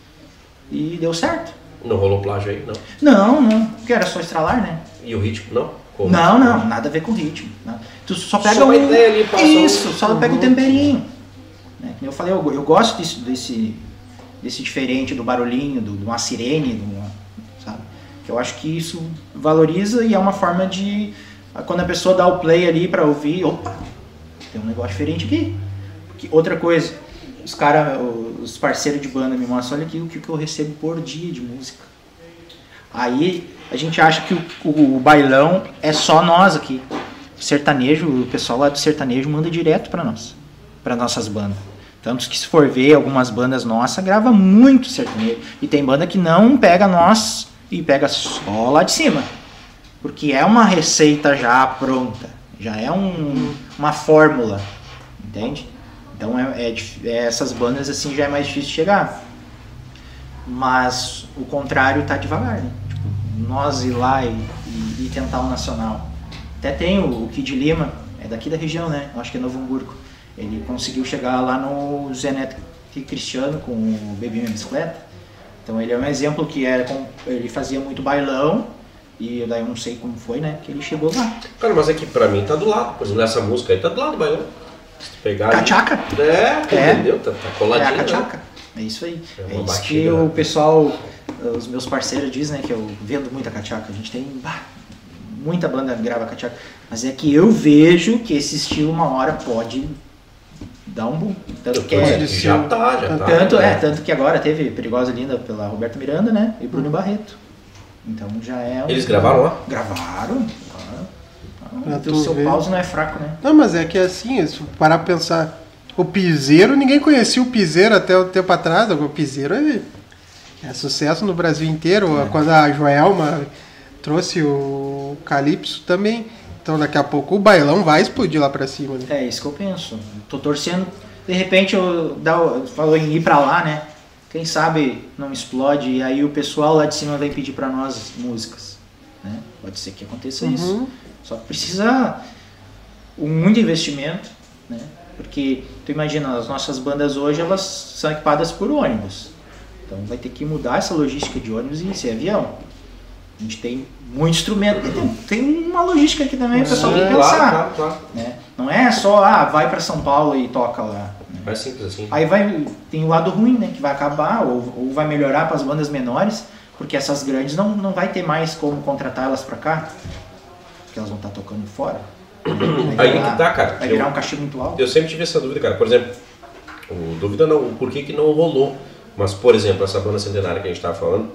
E deu certo. Não rolou plágio aí, não? Não. Porque era só estralar, né? E o ritmo, não? Como? Não. Nada a ver com ritmo. Não. Tu só pega uma ideia ali, só pega o temperinho. Né? Eu falei, eu gosto desse diferente, do barulhinho, de uma sirene, sabe? Que eu acho que isso valoriza e é uma forma de... Quando a pessoa dá o play ali pra ouvir, opa, tem um negócio diferente aqui. Porque, outra coisa, os parceiros de banda me mostram, olha aqui o que eu recebo por dia de música. Aí a gente acha que o bailão é só nós aqui. O sertanejo, o pessoal lá do sertanejo manda direto pra nós, para nossas bandas. Tanto que se for ver algumas bandas nossas, grava muito sertanejo. E tem banda que não pega nós e pega só lá de cima. Porque é uma receita já pronta, já é uma fórmula, entende? Então essas bandas assim já é mais difícil de chegar. Mas o contrário tá devagar, né? Tipo, nós ir lá e tentar o nacional. Até tem o Kid Lima, é daqui da região, né? Acho que é Novo Hamburgo. Ele conseguiu chegar lá no Zé Neto e Cristiano com o Bebi Minha Bicicleta. Então ele é um exemplo que ele fazia muito bailão. E daí eu não sei como foi, né? Que ele chegou lá. Cara, mas é que pra mim tá do lado. Por exemplo, nessa música aí tá do lado do bailão. Se tu pegar Cachaca? Entendeu? Tá coladinho. É a cachaca. É isso aí. É isso batida, que o pessoal, os meus parceiros dizem, né? Que eu vendo muita cachaca. A gente tem muita banda que grava cachaca. Mas é que eu vejo que esse estilo uma hora pode dar um boom. Tanto que já tá. Tanto que agora teve Perigosa Linda pela Roberta Miranda, né? E Bruno Barreto. Então já é... Eles gravaram lá? Gravaram. O seu pause não é fraco, né? Não, mas é que assim, se parar pra pensar, o Piseiro, ninguém conhecia o Piseiro até o tempo atrás. O Piseiro é sucesso no Brasil inteiro. Quando a Joelma trouxe o Calypso também. Então daqui a pouco o bailão vai explodir lá pra cima. Né? É isso que eu penso. Tô torcendo. De repente falou em ir pra lá, né? Quem sabe não explode e aí o pessoal lá de cima vem pedir pra nós músicas. Né? Pode ser que aconteça isso. Só que precisa muito investimento, né? Porque tu imagina, as nossas bandas hoje elas são equipadas por ônibus. Então vai ter que mudar essa logística de ônibus e ser avião. A gente tem muito instrumento. Tem uma logística aqui também, o pessoal tem que pensar. Claro. Né? Não é só, vai pra São Paulo e toca lá. É simples assim. Aí tem o lado ruim, né? Que vai acabar ou vai melhorar para as bandas menores, porque essas grandes não vai ter mais como contratar elas para cá, porque elas vão estar tocando fora. Aí que tá, cara. Vai virar um cachê muito alto. Eu sempre tive essa dúvida, cara. Por exemplo, dúvida não, o porquê que não rolou. Mas, por exemplo, essa banda centenária que a gente tava falando,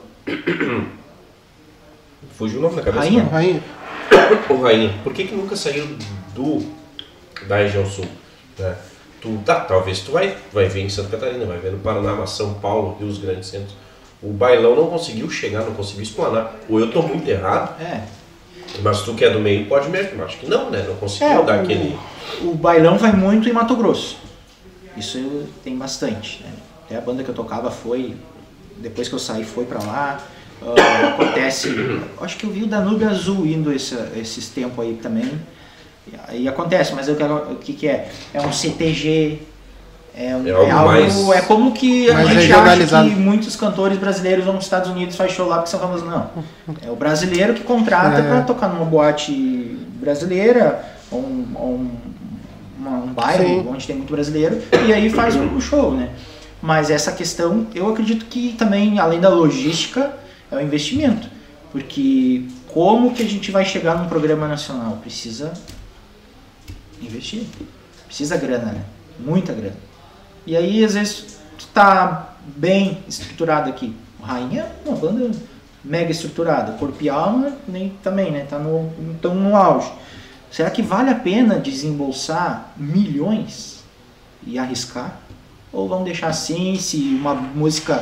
fugiu o nome da cabeça. Rainha. O Rainha. Por que nunca saiu da região sul? Né? Talvez tu vai ver em Santa Catarina, vai ver no Paraná, São Paulo e os grandes centros. O bailão não conseguiu chegar, não conseguiu explanar. Ou eu tô muito errado, mas tu que é do meio pode mesmo. Acho que não, né? Não conseguiu dar aquele... O bailão vai muito em Mato Grosso. Isso tem bastante. Né? Até a banda que eu tocava depois que eu saí, foi pra lá. Acontece... Acho que eu vi o Danúbio Azul indo esses tempos aí também. E acontece, mas o que é? É um CTG, algo é como que a mais gente regionalizado. acha que muitos cantores brasileiros vão nos Estados Unidos faz show lá porque são famosos. Não, é o brasileiro que contrata para tocar numa boate brasileira, ou um bairro onde tem muito brasileiro, e aí faz o show, né? Mas essa questão, eu acredito que também, além da logística, é o investimento, porque como que a gente vai chegar num programa nacional? Precisa investir. Precisa grana, né? Muita grana. E aí, às vezes, tu tá bem estruturado aqui. O Rainha é uma banda mega estruturada. Corpo e Alma também, né? Tão no auge. Será que vale a pena desembolsar milhões e arriscar? Ou vamos deixar assim, se uma música,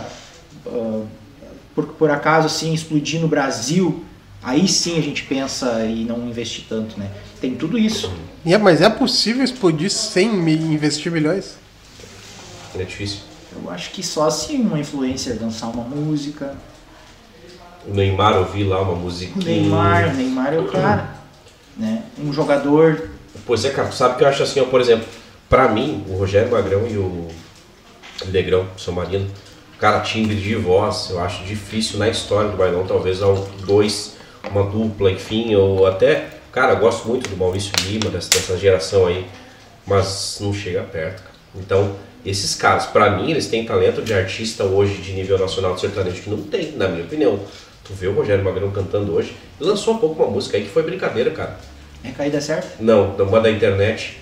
por acaso, assim, explodir no Brasil, aí sim a gente pensa em não investir tanto, né? Tem tudo isso. Mas é possível explodir sem investir milhões? É difícil. Eu acho que só se uma influencer dançar uma música. O Neymar ouvir lá uma musiquinha. O Neymar é o cara. Né? Um jogador. Pois é, cara, tu sabe que eu acho assim, ó, por exemplo, pra mim, o Rogério Magrão e o Negrão, São Marino, cara, timbre de voz, eu acho difícil na história do bailão, talvez uma dupla, enfim, ou até, cara, eu gosto muito do Maurício Lima, dessa geração aí, mas não chega perto, cara. Então, esses caras, pra mim, eles têm talento de artista hoje de nível nacional de sertanejo que não tem, na minha opinião. Tu vê o Rogério Magrão cantando hoje, ele lançou há pouco uma música aí que foi brincadeira, cara. É caída certa? Não, uma da internet,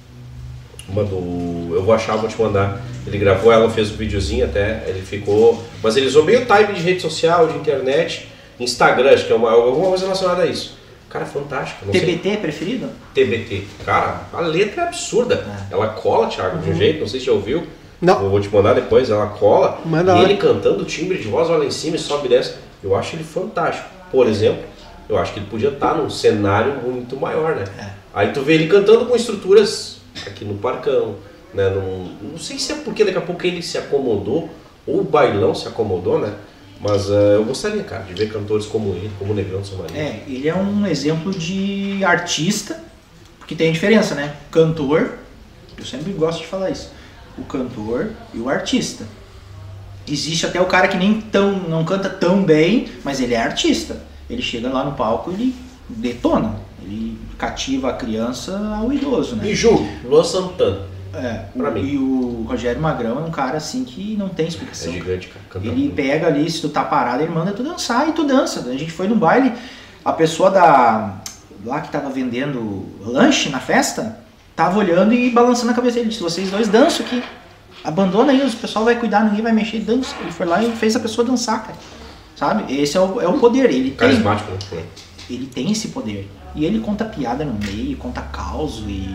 eu vou achar, vou te mandar. Ele gravou ela, fez um videozinho até, ele ficou... Mas ele usou meio time de rede social, de internet, Instagram, acho que é alguma coisa relacionada a isso. Cara, fantástico. Não TBT sei. Preferido? TBT. Cara, a letra é absurda. Ela cola, Thiago, de um jeito, não sei se já ouviu. Não. Eu vou te mandar depois, ela cola. Manda e lá. ele cantando, o timbre de voz, olha lá em cima e sobe e desce. Eu acho ele fantástico. Por exemplo, eu acho que ele podia estar num cenário muito maior, né? Aí tu vê ele cantando com estruturas aqui no Parcão, né? Não sei se é porque daqui a pouco ele se acomodou, ou o bailão se acomodou, né? Mas eu gostaria, cara, de ver cantores como ele, como o Negrão do Samaria. Ele é um exemplo de artista, porque tem a diferença, né? Cantor, eu sempre gosto de falar isso, o cantor e o artista. Existe até o cara que não canta tão bem, mas ele é artista. Ele chega lá no palco e ele detona, ele cativa a criança ao idoso, né? E Ju, Luan Santana. Pra mim. E o Rogério Magrão é um cara assim que não tem explicação. É gigante, cara. Ele pega ali, se tu tá parado, ele manda tu dançar e tu dança. A gente foi num baile, a pessoa lá que tava vendendo lanche na festa, tava olhando e balançando a cabeça. Ele disse, vocês dois dançam aqui. Abandona aí, o pessoal vai cuidar, ninguém vai mexer, dança. Ele foi lá e fez a pessoa dançar, cara. Sabe? Esse é o poder. Ele carismático, né? Ele tem esse poder. E ele conta piada no meio, conta caos e...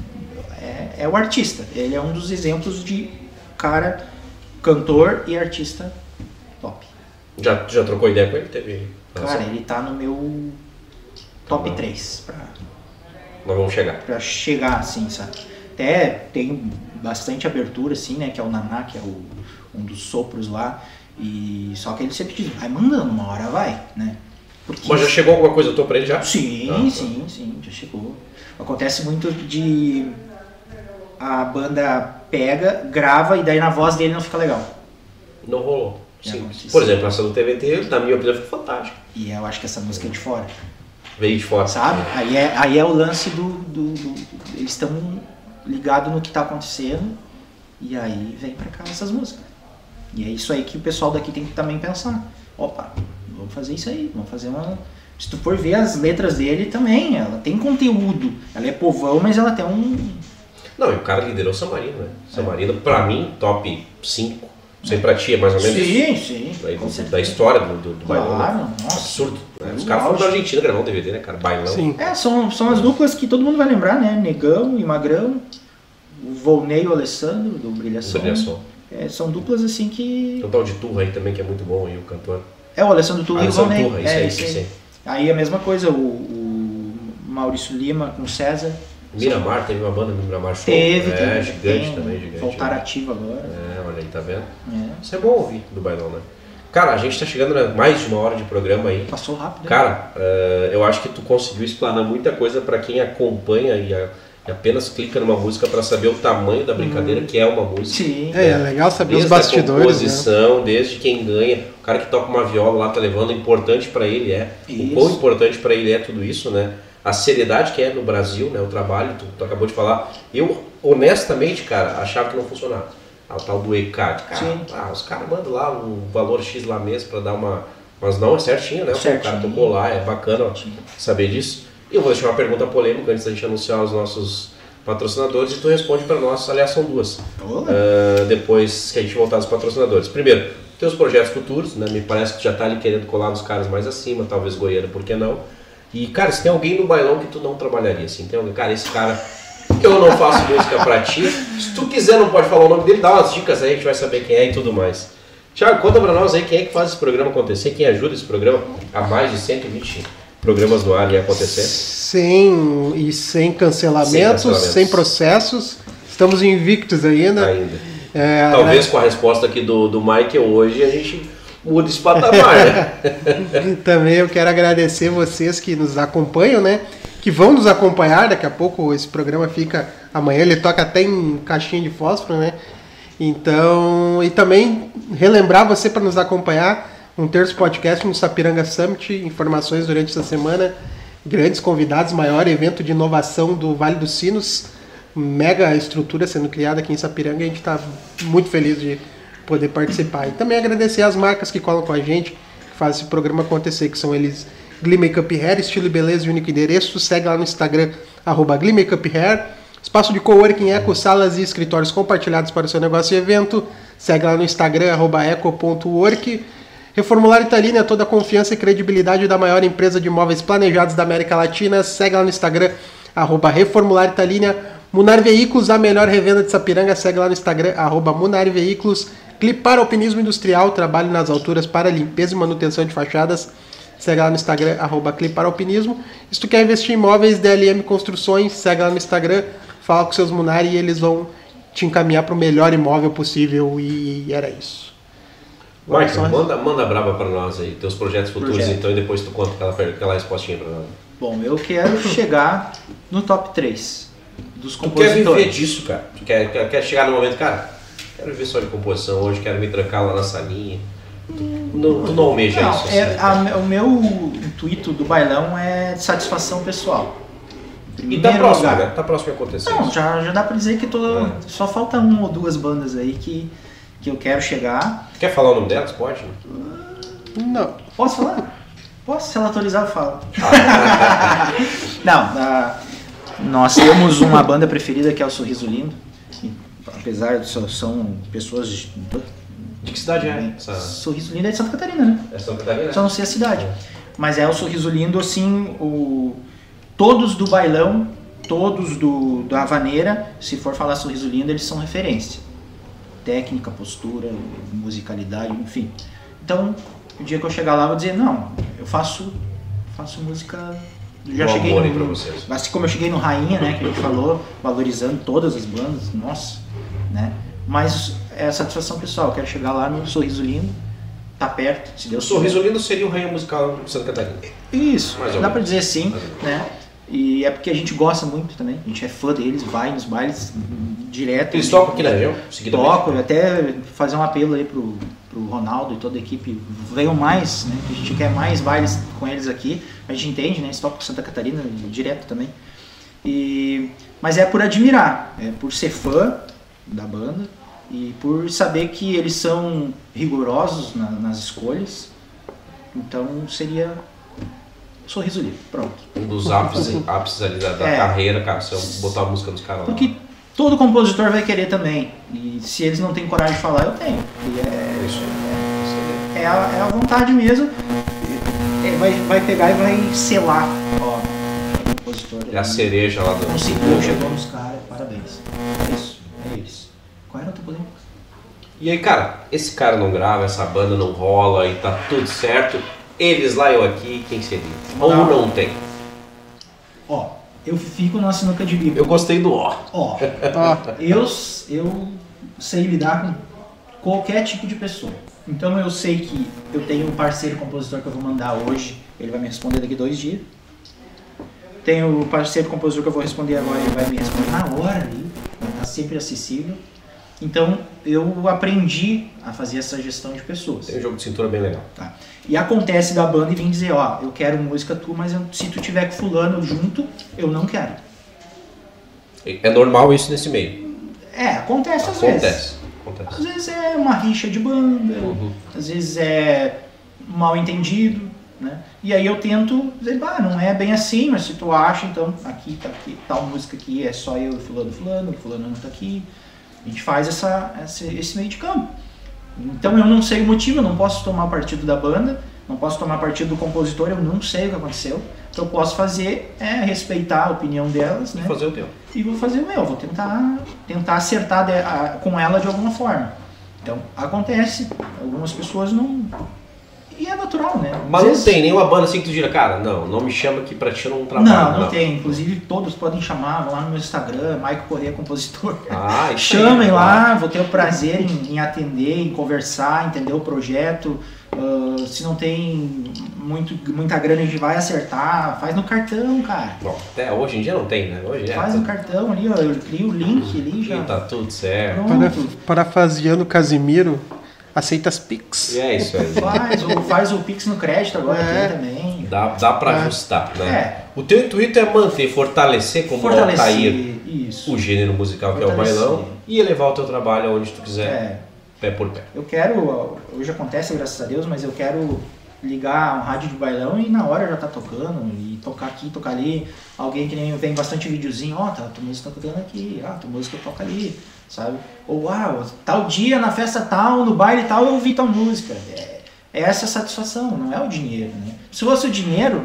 É o artista. Ele é um dos exemplos de cara, cantor e artista top. Já trocou ideia com ele? Teve... Cara, ele tá no meu top 3. Nós vamos chegar. Pra chegar, assim, sabe? Até tem bastante abertura, assim, né? Que é o Naná, que é um dos sopros lá. E só que ele sempre diz, vai mandando, uma hora vai, né? Porque... Mas já chegou alguma coisa tua pra ele já? Sim, sim, já chegou. Acontece muito de... A banda pega, grava e daí na voz dele não fica legal. Não rolou. Sim. Por exemplo, essa do TVT, na minha opinião, ficou fantástica. E eu acho que essa música é de fora. Veio de fora. Sabe? Aí é o lance eles estão ligados no que está acontecendo e aí vem pra cá essas músicas. E é isso aí que o pessoal daqui tem que também pensar. Opa, vamos fazer isso aí, vamos fazer uma... Se tu for ver as letras dele também, ela tem conteúdo. Ela é povão, mas ela tem Não, e o cara liderou o Samarino, né? Samarino, pra mim, top 5. Não sei pra ti, é mais ou menos sim. Da história do bailão. Claro, absurdo. Né? Os caras foram da Argentina gravar um DVD, né, cara? Bailão. Sim. São as duplas que todo mundo vai lembrar, né? Negão e Magrão. O Volney e o Alessandro, do Brilhação. São duplas assim que... Tem um tal de Turra aí também, que é muito bom aí, o cantor. O Alessandro Turra e o Volney. Turra, isso aí. Aí a mesma coisa, o Maurício Lima com o César. Miramar, teve uma banda no Miramar Show. Teve, gigante também, gigante. Voltar ativo agora. Olha aí, tá vendo? Isso é bom ouvir do bailão, né? Cara, a gente tá chegando a mais de uma hora de programa aí. Passou rápido. Cara, eu acho que tu conseguiu explanar muita coisa pra quem acompanha e apenas clica numa música pra saber o tamanho da brincadeira que é uma música. Sim. É legal saber desde os bastidores. Desde a composição, né? Desde quem ganha. O cara que toca uma viola lá tá levando, importante pra ele o quão importante pra ele é tudo isso, né? A seriedade que é no Brasil, né? O trabalho, tu acabou de falar. Eu, honestamente, cara, achava que não funcionava. O tal do ECAD, cara. Os caras mandam lá um valor X lá mesmo pra dar uma... Mas não, é certinho, né? O cara tocou lá, é bacana saber disso. E eu vou deixar uma pergunta polêmica antes da gente anunciar os nossos patrocinadores e tu responde pra nós. Aliás, são duas. Depois que a gente voltar aos patrocinadores. Primeiro, teus projetos futuros, né? Me parece que tu já tá ali querendo colar nos caras mais acima, talvez Goiânia, por que não? E, cara, se tem alguém no bailão que tu não trabalharia, assim, tem alguém, cara, esse cara, eu não faço música pra ti, se tu quiser não pode falar o nome dele, dá umas dicas aí, a gente vai saber quem é e tudo mais. Thiago, conta pra nós aí quem é que faz esse programa acontecer, quem ajuda esse programa a mais de 120 programas no ar e acontecer. Sem cancelamentos, sem processos, estamos invictos ainda. Talvez com a resposta aqui do Michael hoje a gente... muda esse patamar, né? Também eu quero agradecer vocês que nos acompanham, né? Que vão nos acompanhar, daqui a pouco esse programa fica... Amanhã ele toca até em caixinha de fósforo, né? Então... E também relembrar você para nos acompanhar um terço podcast no Sapiranga Summit, informações durante essa semana, grandes convidados, maior evento de inovação do Vale dos Sinos, mega estrutura sendo criada aqui em Sapiranga, e a gente está muito feliz de poder participar. E também agradecer as marcas que colam com a gente, que fazem esse programa acontecer, que são eles Glee Makeup Hair, estilo e beleza e único endereço. Segue lá no Instagram, @Glee Makeup Hair. Espaço de coworking, eco, salas e escritórios compartilhados para o seu negócio e evento. Segue lá no Instagram, @eco.work. Reformular Italina, toda a confiança e credibilidade da maior empresa de imóveis planejados da América Latina. Segue lá no Instagram, @Reformular Italina. Munar Veículos, a melhor revenda de Sapiranga. Segue lá no Instagram, @Munar Veículos. Clipar Alpinismo Industrial, trabalho nas alturas para limpeza e manutenção de fachadas. Segue lá no Instagram, @Clipar Alpinismo. Se tu quer investir em imóveis, DLM Construções, segue lá no Instagram, fala com seus Munari e eles vão te encaminhar para o melhor imóvel possível e era isso. Michael, manda braba para nós aí, teus projetos futuros então, e depois tu conta aquela respostinha para nós. Bom, eu quero chegar no top 3 dos compositores. Tu quer viver disso, cara? Tu quer chegar no momento, cara, quero viver só de composição hoje, quero me trancar lá na salinha. Tu não almeja isso? Assim, o meu intuito do bailão é satisfação pessoal. E tá próximo, né? Tá próximo de acontecer. Não, já dá pra dizer que só falta 1 ou 2 bandas aí que eu quero chegar. Quer falar o nome delas? Pode? Não. Posso falar? Posso? Se ela autorizar, eu falo. Não, nós temos uma banda preferida que é o Sorriso Lindo. Apesar de são pessoas de que cidade é? Sorriso Lindo é de Santa Catarina, né? É Santa Catarina? Só não sei a cidade. Mas é o Sorriso Lindo, assim, todos do bailão, todos da Havaneira, se for falar Sorriso Lindo, eles são referência. Técnica, postura, musicalidade, enfim. Então, o dia que eu chegar lá, eu vou dizer, não, eu faço música... Já cheguei pra vocês. Assim como eu cheguei no Rainha, né, que a gente falou, valorizando todas as bandas, nossa, né? Mas é a satisfação pessoal, eu quero chegar lá no Sorriso Lindo, tá perto, se Deus quiser. O Sorriso Lindo seria o Rainha musical de Santa Catarina. Isso, dá pra dizer sim, né? E é porque a gente gosta muito também, a gente é fã deles, vai nos bailes direto. Eles tocam aqui na região? Tocam, até fazer um apelo aí pro Ronaldo e toda a equipe, venham mais, né? A gente quer mais bailes com eles aqui, a gente entende, né? Eles tocam com Santa Catarina direto também. Mas é por admirar, é por ser fã da banda e por saber que eles são rigorosos nas escolhas. Então seria Sorriso Livre, pronto. Um dos ápices ali da carreira, cara, se eu botar a música dos caras lá. Porque todo compositor vai querer também. E se eles não têm coragem de falar, eu tenho. E é a vontade mesmo. Vai pegar e vai selar. Ó, o compositor. É a cereja lá do... Conseguiu, chegou nos caras, parabéns. É isso, é eles. Qual era o teu polêmico? E aí, cara, esse cara não grava, essa banda não rola e tá tudo certo. Eles lá, eu aqui, quem seria? Ou não tem? Ó, eu fico na sinuca de bico. Eu gostei do ó. Ó, eu sei lidar com qualquer tipo de pessoa. Então eu sei que eu tenho um parceiro compositor que eu vou mandar hoje, ele vai me responder daqui 2 dias. Tenho o parceiro compositor que eu vou responder agora, ele vai me responder na hora ali, vai estar sempre acessível. Então eu aprendi a fazer essa gestão de pessoas. Tem um jogo de cintura bem legal. Tá. E acontece da banda e vem dizer, ó, eu quero música tua, mas se tu tiver com fulano junto, eu não quero. É normal isso nesse meio? Acontece às vezes. Às vezes é uma rixa de banda, às vezes é mal entendido, né? E aí eu tento dizer, não é bem assim, mas se tu acha, então aqui, tal música aqui é só eu e fulano não tá aqui. A gente faz esse meio de campo. Então eu não sei o motivo, eu não posso tomar partido da banda, não posso tomar partido do compositor, eu não sei o que aconteceu. O que eu posso fazer é respeitar a opinião delas, né? Fazer o teu. E vou fazer o meu, vou tentar acertar com ela de alguma forma. Então acontece, algumas pessoas não... E é natural, né? Mas não tem nenhuma banda assim que tu diga, cara, não me chama que pra ti eu não trabalho. Não tem. Inclusive todos podem chamar, vão lá no meu Instagram, Maico Corrêa Compositor. Chamem lá, vou ter o prazer em atender, em conversar, entender o projeto. Se não tem muita grana, a gente vai acertar. Faz no cartão, cara. Bom, até hoje em dia não tem, né? Hoje faz no cartão ali, ó, eu crio o link ali já. E tá tudo certo. Parafaseando Casimiro, aceita as Pix. É isso aí. Faz o Pix no crédito agora tem também. Dá pra ajustar, né? O teu intuito é manter, fortalecer como Altair o gênero musical que é o bailão e elevar o teu trabalho onde tu quiser, pé por pé. Eu quero, hoje acontece graças a Deus, mas eu quero ligar um rádio de bailão e na hora já tá tocando, e tocar aqui, tocar ali. Alguém que nem vem bastante videozinho, tua música tá tocando aqui, tua música toca ali, sabe? Ou, tal dia, na festa tal, no baile tal, eu ouvi tal música. É essa a satisfação, não é o dinheiro, né? Se fosse o dinheiro,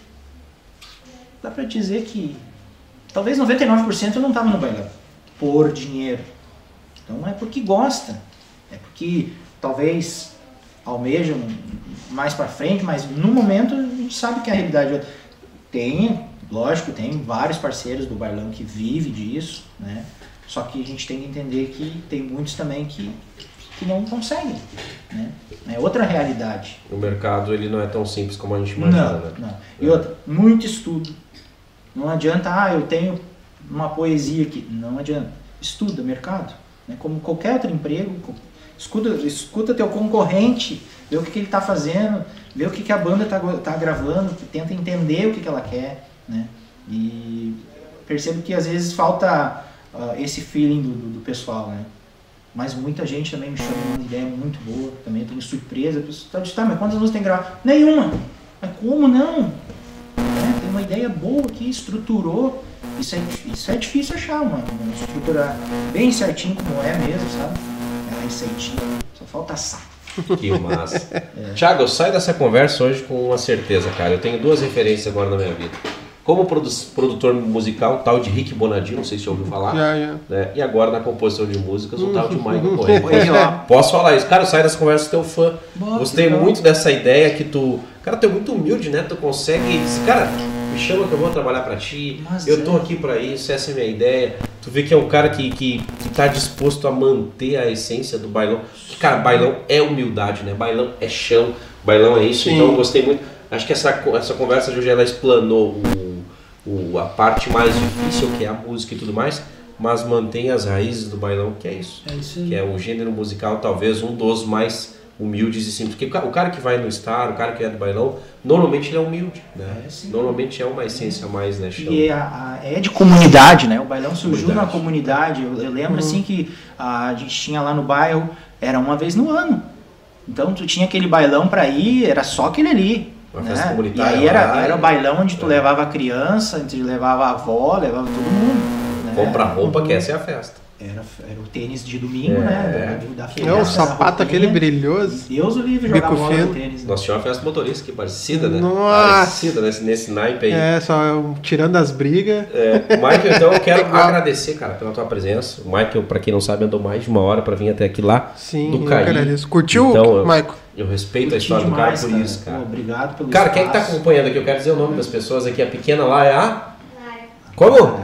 dá pra dizer que talvez 99% eu não tava no bailão, por dinheiro. Então é porque gosta, é porque talvez almejam mais pra frente, mas no momento a gente sabe que a realidade tem vários parceiros do bailão que vivem disso, né? Só que a gente tem que entender que tem muitos também que não conseguem, né? É outra realidade. O mercado ele não é tão simples como a gente imagina, né? Não. E outra, muito estudo. Não adianta, eu tenho uma poesia aqui. Não adianta. Estuda mercado, né? Como qualquer outro emprego, escuta teu concorrente, vê o que ele está fazendo, vê o que a banda está gravando, tenta entender o que ela quer, né? E percebo que às vezes falta esse feeling do pessoal, né? Mas muita gente também me chama uma ideia muito boa, também eu tenho surpresa, a pessoa diz, mas quantas músicas tem que gravar? Nenhuma! Mas como não? Tem uma ideia boa aqui, estruturou, isso é difícil achar, uma estrutura bem certinho como é mesmo, sabe? É a receitinha, só falta assar. Que massa. Thiago, eu saio dessa conversa hoje com uma certeza, cara, eu tenho 2 referências agora na minha vida. Como produtor musical, tal de Rick Bonadinho, não sei se você ouviu falar. Né? E agora na composição de músicas, o tal de Michael Cohen. Posso falar isso? Cara, eu saio dessa conversa teu fã. Gostei muito dessa ideia que tu... Cara, tu é muito humilde, né? Tu consegue... Cara, me chama que eu vou trabalhar pra ti. Eu tô aqui pra isso, essa é a minha ideia. Tu vê que é um cara que tá disposto a manter a essência do bailão. Cara, bailão é humildade, né? Bailão é chão, bailão é isso. Sim. Então eu gostei muito. Acho que essa conversa de hoje ela explanou a parte mais difícil, que é a música e tudo mais, mas mantém as raízes do bailão, que é isso. É isso aí. Que é o gênero musical, talvez um dos mais humildes e simples. Porque o cara que vai no Star, o cara que é do bailão, normalmente ele é humilde, né? Normalmente é uma essência a mais, né? Chão. E é de comunidade, né? O bailão surgiu na comunidade. Eu lembro assim que a gente tinha lá no bairro, era uma vez no ano. Então tu tinha aquele bailão pra ir, era só aquele ali. Uma festa comunitária. E aí era o bailão onde tu levava a criança, onde tu levava a avó, levava todo mundo. Né? Compra roupa, que essa é a festa. Era o tênis de domingo, né? Da festa, o sapato aquele brilhoso. Deus o livre jogar bola no tênis. Nós tínhamos uma festa motorista que parecida, né? Nossa! Parecida nesse naipe aí. Só tirando as brigas. Michael, então eu quero agradecer, cara, pela tua presença. O Michael, pra quem não sabe, andou mais de 1 hora pra vir até aqui lá. Sim, do Caí. Agradeço. Curtiu, então, Michael? Eu respeito a história demais, do cara por isso, cara. Obrigado pelo cara, espaço. quem que tá acompanhando aqui? Eu quero dizer o nome das pessoas aqui. A pequena lá é a... Lara. Como?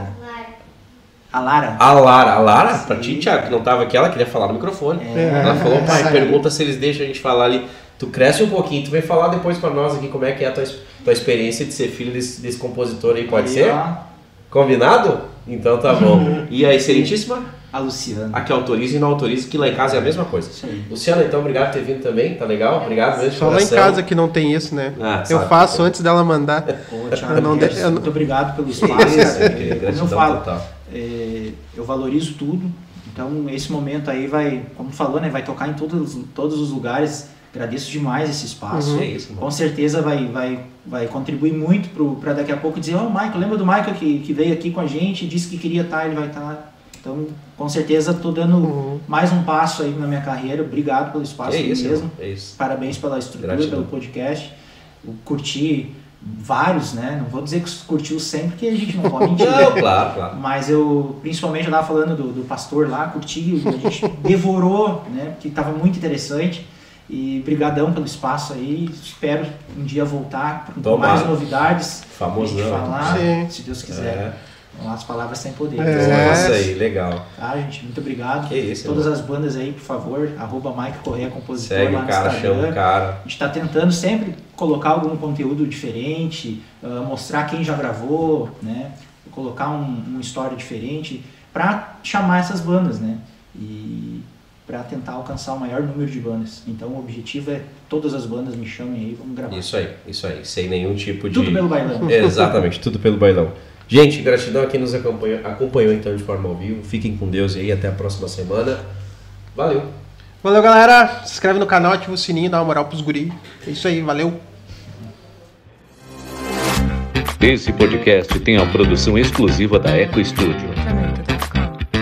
A Lara. A Lara, pra ti, Thiago, que não tava aqui, ela queria falar no microfone. Ela falou, pai, pergunta se eles deixam a gente falar ali. Tu cresce um pouquinho, tu vem falar depois pra nós aqui como é que é a tua experiência de ser filho desse compositor aí, pode ser? Combinado? Então tá bom. E a excelentíssima? A Luciana. A que autoriza e não autoriza, que lá em casa é a mesma coisa. Sim. Luciana, então, obrigado por ter vindo também, tá legal? Obrigado mesmo. Só lá em casa que não tem isso, né? Eu faço antes dela mandar. Muito obrigado pelo espaço. Como eu falo, eu valorizo tudo. Então, esse momento aí vai, como falou, né, vai tocar em todos os lugares. Agradeço demais esse espaço. É isso, com certeza vai contribuir muito para daqui a pouco dizer, Michael, lembra do Michael que veio aqui com a gente, disse que queria estar, ele vai estar. Então, com certeza, estou dando mais um passo aí na minha carreira. Obrigado pelo espaço mesmo. Parabéns pela estrutura, pelo podcast. Eu curti vários, né? Não vou dizer que curtiu sempre, porque a gente não pode mentir. Não, claro. Mas eu, principalmente, eu estava falando do pastor lá, curti, a gente devorou, né? Que estava muito interessante. E brigadão pelo espaço aí. Espero um dia voltar com mais novidades. Famoso não. Falar, se Deus quiser. As palavras sem poder. Isso aí, legal. Tá, gente, muito obrigado. Que isso, todas as bandas aí, por favor, @Mike Correia Compositor. Segue lá o cara, chama o cara. A gente tá tentando sempre colocar algum conteúdo diferente, mostrar quem já gravou, né? Colocar uma história diferente para chamar essas bandas, né? E para tentar alcançar o maior número de bandas. Então o objetivo é todas as bandas me chamem aí, vamos gravar. Isso aí, sem nenhum tipo de... Tudo pelo bailão. Exatamente, tudo pelo bailão. Gente, gratidão a quem nos acompanhou então de forma ao vivo. Fiquem com Deus aí, até a próxima semana. Valeu. Valeu, galera. Se inscreve no canal, ativa o sininho, dá uma moral pros guri. É isso aí, valeu. Esse podcast tem a produção exclusiva da Eco Studio.